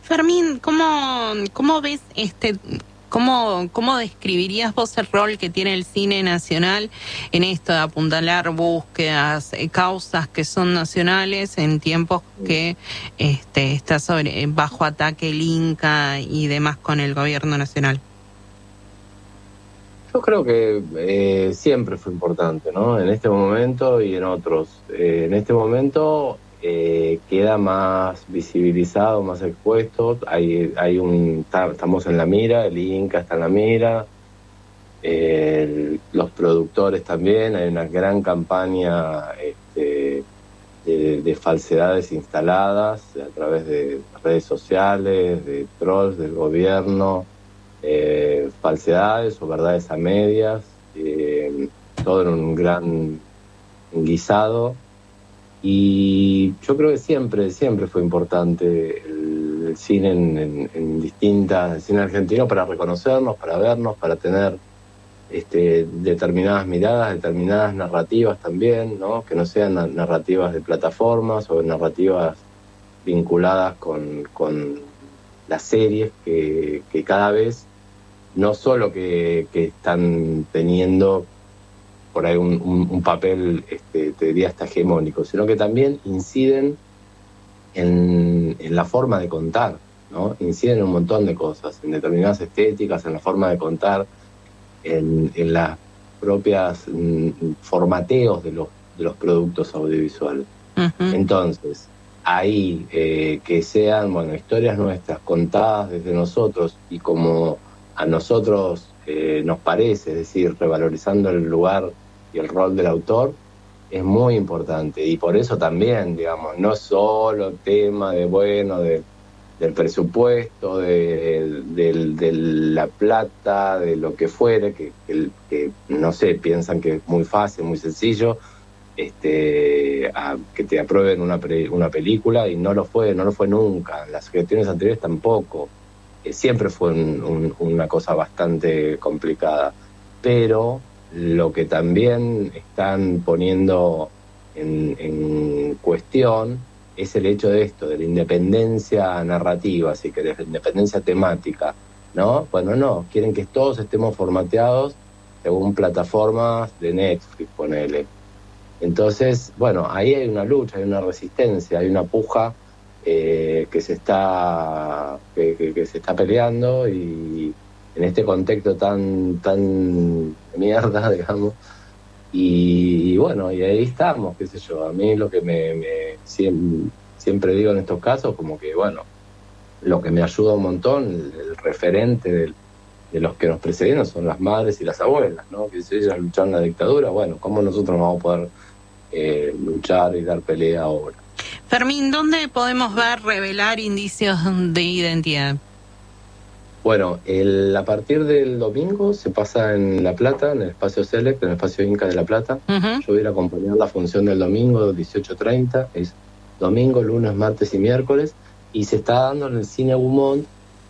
Fermín, ¿cómo, cómo ves este... ¿Cómo, ¿Cómo describirías vos el rol que tiene el cine nacional en esto de apuntalar búsquedas, eh, causas que son nacionales en tiempos que este, está sobre, bajo ataque el Inca y demás con el gobierno nacional? Yo creo que eh, siempre fue importante, ¿no? En este momento y en otros. Eh, en este momento eh, queda más visibilizado, más expuesto. Hay, hay un, está, estamos en la mira, el Inca está en la mira, eh, el, los productores también. Hay una gran campaña este, de, de falsedades instaladas a través de redes sociales, de trolls del gobierno. Eh, falsedades o verdades a medias, eh, todo en un gran guisado, y yo creo que siempre siempre fue importante el, el cine en, en, en distintas, el cine argentino, para reconocernos, para vernos, para tener este, determinadas miradas, determinadas narrativas también, ¿no? Que no sean na- narrativas de plataformas o narrativas vinculadas con, con las series que, que cada vez no solo que, que están teniendo por ahí un, un, un papel, este, te diría hasta hegemónico, sino que también inciden en, en la forma de contar, ¿no? Inciden en un montón de cosas, en determinadas estéticas, en la forma de contar, en, en las propias mm, formateos de los, de los productos audiovisuales. Uh-huh. Entonces, ahí eh, que sean, bueno, historias nuestras contadas desde nosotros y como a nosotros eh, nos parece, es decir, revalorizando el lugar y el rol del autor, es muy importante. Y por eso también, digamos, no solo tema de, bueno, de, del presupuesto, de, de, de la plata, de lo que fuere, que, que, que no sé, piensan que es muy fácil, muy sencillo, este, a, que te aprueben una, pre, una película, y no lo fue, no lo fue nunca. Las gestiones anteriores tampoco. Siempre fue un, un, una cosa bastante complicada, pero lo que también están poniendo en, en cuestión es el hecho de esto, de la independencia narrativa, si querés, la independencia temática, ¿no? Bueno, no, quieren que todos estemos formateados según plataformas de Netflix, ponele. Entonces, bueno, ahí hay una lucha, hay una resistencia, hay una puja Eh, que se está que, que, que se está peleando, y en este contexto tan tan de mierda, digamos, y, y bueno, y ahí estamos, qué sé yo. A mí lo que me, me siempre, siempre digo en estos casos, como que bueno, lo que me ayuda un montón, el, el referente del, de los que nos precedieron son las madres y las abuelas, ¿no? Que si ellas lucharon la dictadura, bueno, ¿cómo nosotros no vamos a poder eh, luchar y dar pelea ahora? Fermín, ¿dónde podemos ver Revelar indicios de identidad? Bueno, el, a partir del domingo se pasa en La Plata, en el espacio Select, en el espacio Inca de La Plata. Uh-huh. Yo voy a ir a acompañar la función del domingo, dieciocho treinta, es domingo, lunes, martes y miércoles, y se está dando en el Cine Gumont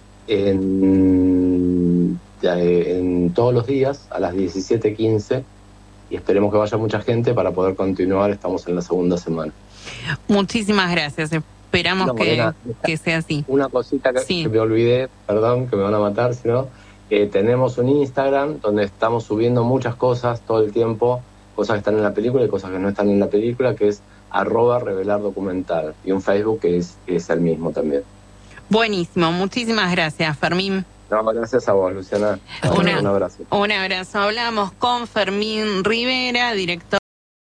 en, en todos los días a las diecisiete quince, y esperemos que vaya mucha gente para poder continuar. Estamos en la segunda semana. Muchísimas gracias, esperamos no, que, Morena, que sea así. Una cosita que, sí. que me olvidé, perdón, que me van a matar, si no, eh, tenemos un Instagram donde estamos subiendo muchas cosas todo el tiempo, cosas que están en la película y cosas que no están en la película, que es arroba revelar documental, y un Facebook que es, que es el mismo también. Buenísimo, muchísimas gracias, Fermín. No, gracias a vos, Luciana. Una, un abrazo. Un abrazo. Hablamos con Fermín Rivera, director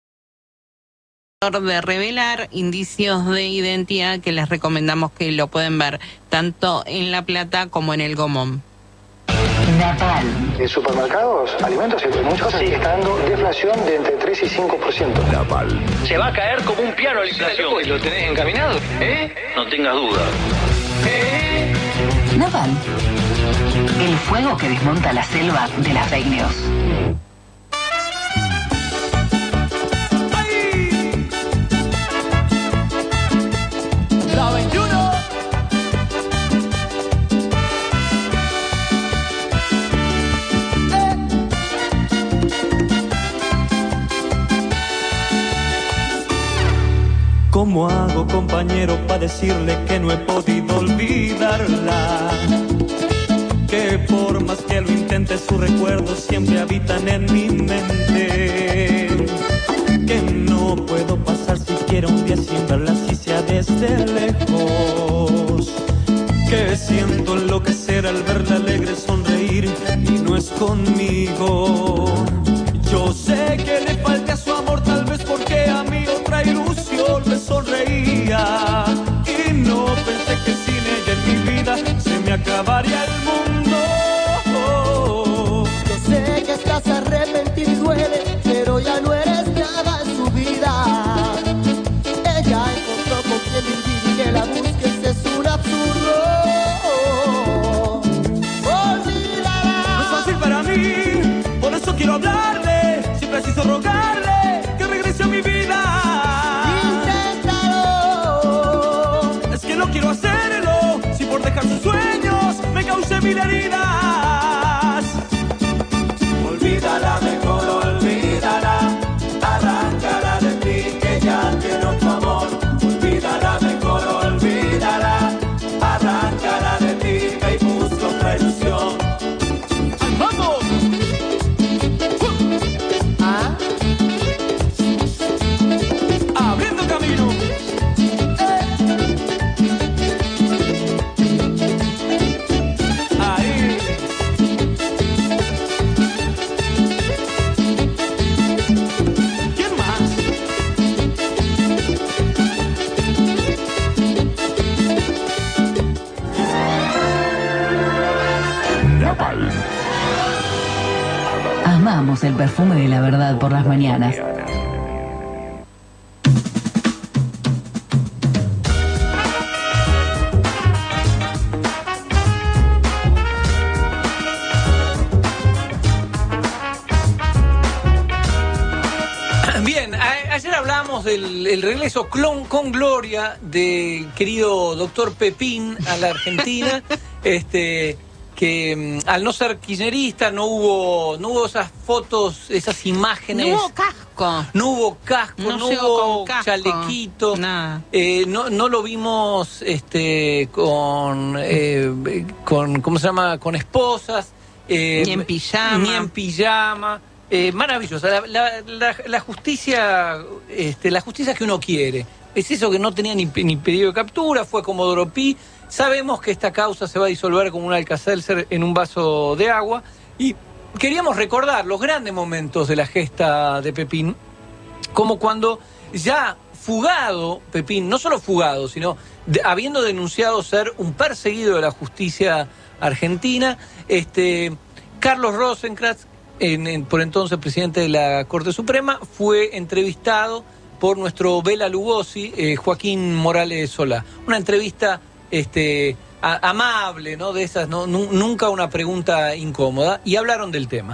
de Revelar indicios de identidad, que les recomendamos que lo pueden ver tanto en La Plata como en el Gomón. Napal. En supermercados, alimentos y muchas cosas, sí, está dando deflación de entre tres y cinco por ciento. Napal. Se va a caer como un piano la inflación. ¿Y lo tenés encaminado? ¿Eh? No tengas duda. ¿Eh? Napal. El fuego que desmonta la selva de las fake news. ¿Cómo hago busco compañero para decirle que no he podido olvidarla, que por más que lo intente sus recuerdos siempre habitan en mi mente, que no puedo pasar siquiera un día sin verla si sea desde lejos, que siento enloquecer al verla alegre sonreír y no es conmigo. Yo sé que le falta su amor, tal vez porque a mí otra ilusión me sonreía, y no pensé que sin ella en mi vida se me acabaría el mundo. Yo sé que estás arrepentido y duele, pero ya no eres nada en su vida. Ella encontró con quien vivir y que la busques es un absurdo. Olvídala. No es fácil para mí, por eso quiero hablarle. Preciso rogarle que regrese a mi vida. Inténtalo. Es que no quiero hacerlo, si por dejar sus sueños me cause mil heridas. Olvídala, mejor olvídala. Arráncala de ti, que ya tiene otro amor. Olvídala, mejor olvídala. Arráncala de ti, que busca otra ilusión. ¡Vamos! Abriendo camino. Eh. Ahí. ¿Quién más? Napalm. Amamos el perfume de la verdad por las mañanas. Bien, a- ayer hablamos del el regreso clon con gloria de querido doctor Pepín a la Argentina, este que mm, al no ser kirchnerista no hubo no hubo esas fotos, esas imágenes. No hubo casco. No hubo casco, No no, llegó hubo con casco. chalequito. Nada. Eh, no, no lo vimos este con eh, con ¿cómo se llama? Con esposas. eh, Ni en pijama. Ni en pijama. Eh, maravillosa. La, la, la, la justicia, este, la justicia que uno quiere. Es eso que no tenía ni, ni pedido de captura, fue Comodoro Pi. Sabemos que esta causa se va a disolver como un Alka-Seltzer en un vaso de agua. Y queríamos recordar los grandes momentos de la gesta de Pepín, como cuando ya fugado Pepín, no solo fugado, sino de, habiendo denunciado ser un perseguido de la justicia argentina, este, Carlos Rosenkrantz, en, en, por entonces presidente de la Corte Suprema, fue entrevistado por nuestro Bela Lugosi, eh, Joaquín Morales Solá. Una entrevista este, a, amable, ¿no? De esas, ¿no? Nun- nunca una pregunta incómoda, y hablaron del tema.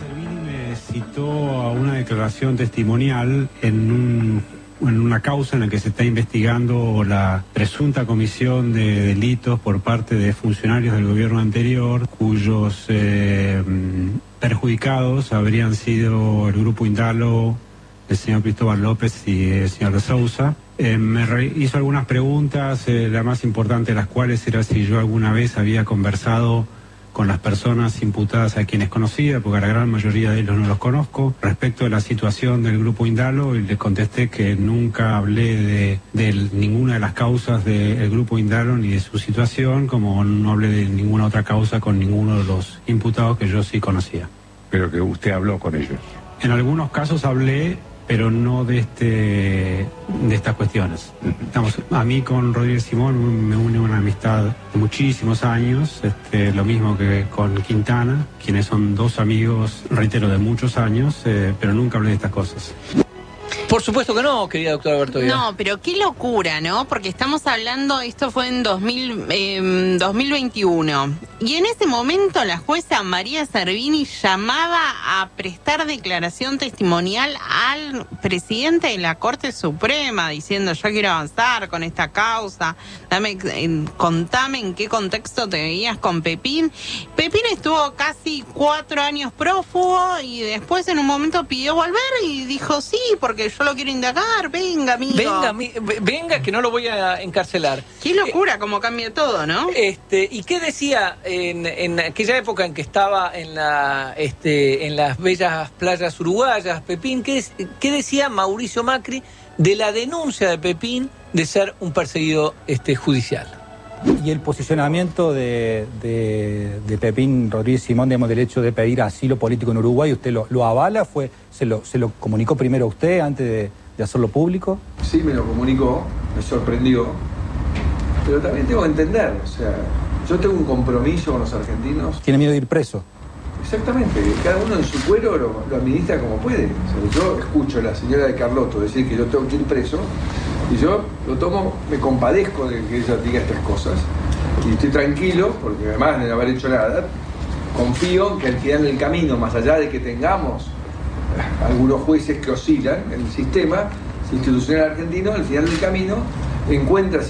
Me citó a una declaración testimonial en, un, en una causa en la que se está investigando la presunta comisión de delitos por parte de funcionarios del gobierno anterior, cuyos eh, perjudicados habrían sido el Grupo Indalo, el señor Cristóbal López y el señor de Sousa. Eh, me re- hizo algunas preguntas, eh, la más importante de las cuales era si yo alguna vez había conversado con las personas imputadas a quienes conocía, porque a la gran mayoría de ellos no los conozco, respecto de la situación del Grupo Indalo, y les contesté que nunca hablé de, de ninguna de las causas del Grupo Indalo ni de su situación, como no hablé de ninguna otra causa con ninguno de los imputados que yo sí conocía. Pero que usted habló con ellos. En algunos casos hablé, pero no de este de estas cuestiones. Estamos, a mí con Rodríguez Simón me une una amistad de muchísimos años, este, lo mismo que con Quintana, quienes son dos amigos, reitero, de muchos años, eh, pero nunca hablé de estas cosas. Por supuesto que no, querida doctora Bertoya. No, pero qué locura, ¿no? Porque estamos hablando, esto fue en dos mil, eh, dos mil veintiuno. Y en ese momento la jueza María Servini llamaba a prestar declaración testimonial al presidente de la Corte Suprema, diciendo: yo quiero avanzar con esta causa, dame, eh, contame en qué contexto te veías con Pepín. Pepín estuvo casi cuatro años prófugo y después en un momento pidió volver y dijo sí, porque yo yo lo quiero indagar, venga, amigo. Venga, mi- venga, que no lo voy a encarcelar. Qué locura, cómo cambia todo, ¿no? Este, ¿y qué decía en, en aquella época en que estaba en la este en las bellas playas uruguayas, Pepín? ¿Qué, es- qué decía Mauricio Macri de la denuncia de Pepín de ser un perseguido este judicial? Y el posicionamiento de, de, de Pepín Rodríguez Simón, digamos, del hecho de pedir asilo político en Uruguay, ¿usted lo, lo avala? Fue, se, lo, ¿Se lo comunicó primero a usted antes de, de hacerlo público? Sí, me lo comunicó, me sorprendió, pero también tengo que entender, o sea, yo tengo un compromiso con los argentinos. ¿Tiene miedo de ir preso? Exactamente, que cada uno en su cuero lo, lo administra como puede. O sea, yo escucho a la señora de Carlotto decir que yo tengo que ir preso y yo lo tomo, me compadezco de que ella diga estas cosas y estoy tranquilo porque además de no haber hecho nada, confío en que al final del camino, más allá de que tengamos algunos jueces que oscilan en el sistema institucional argentino, al final del camino encuentra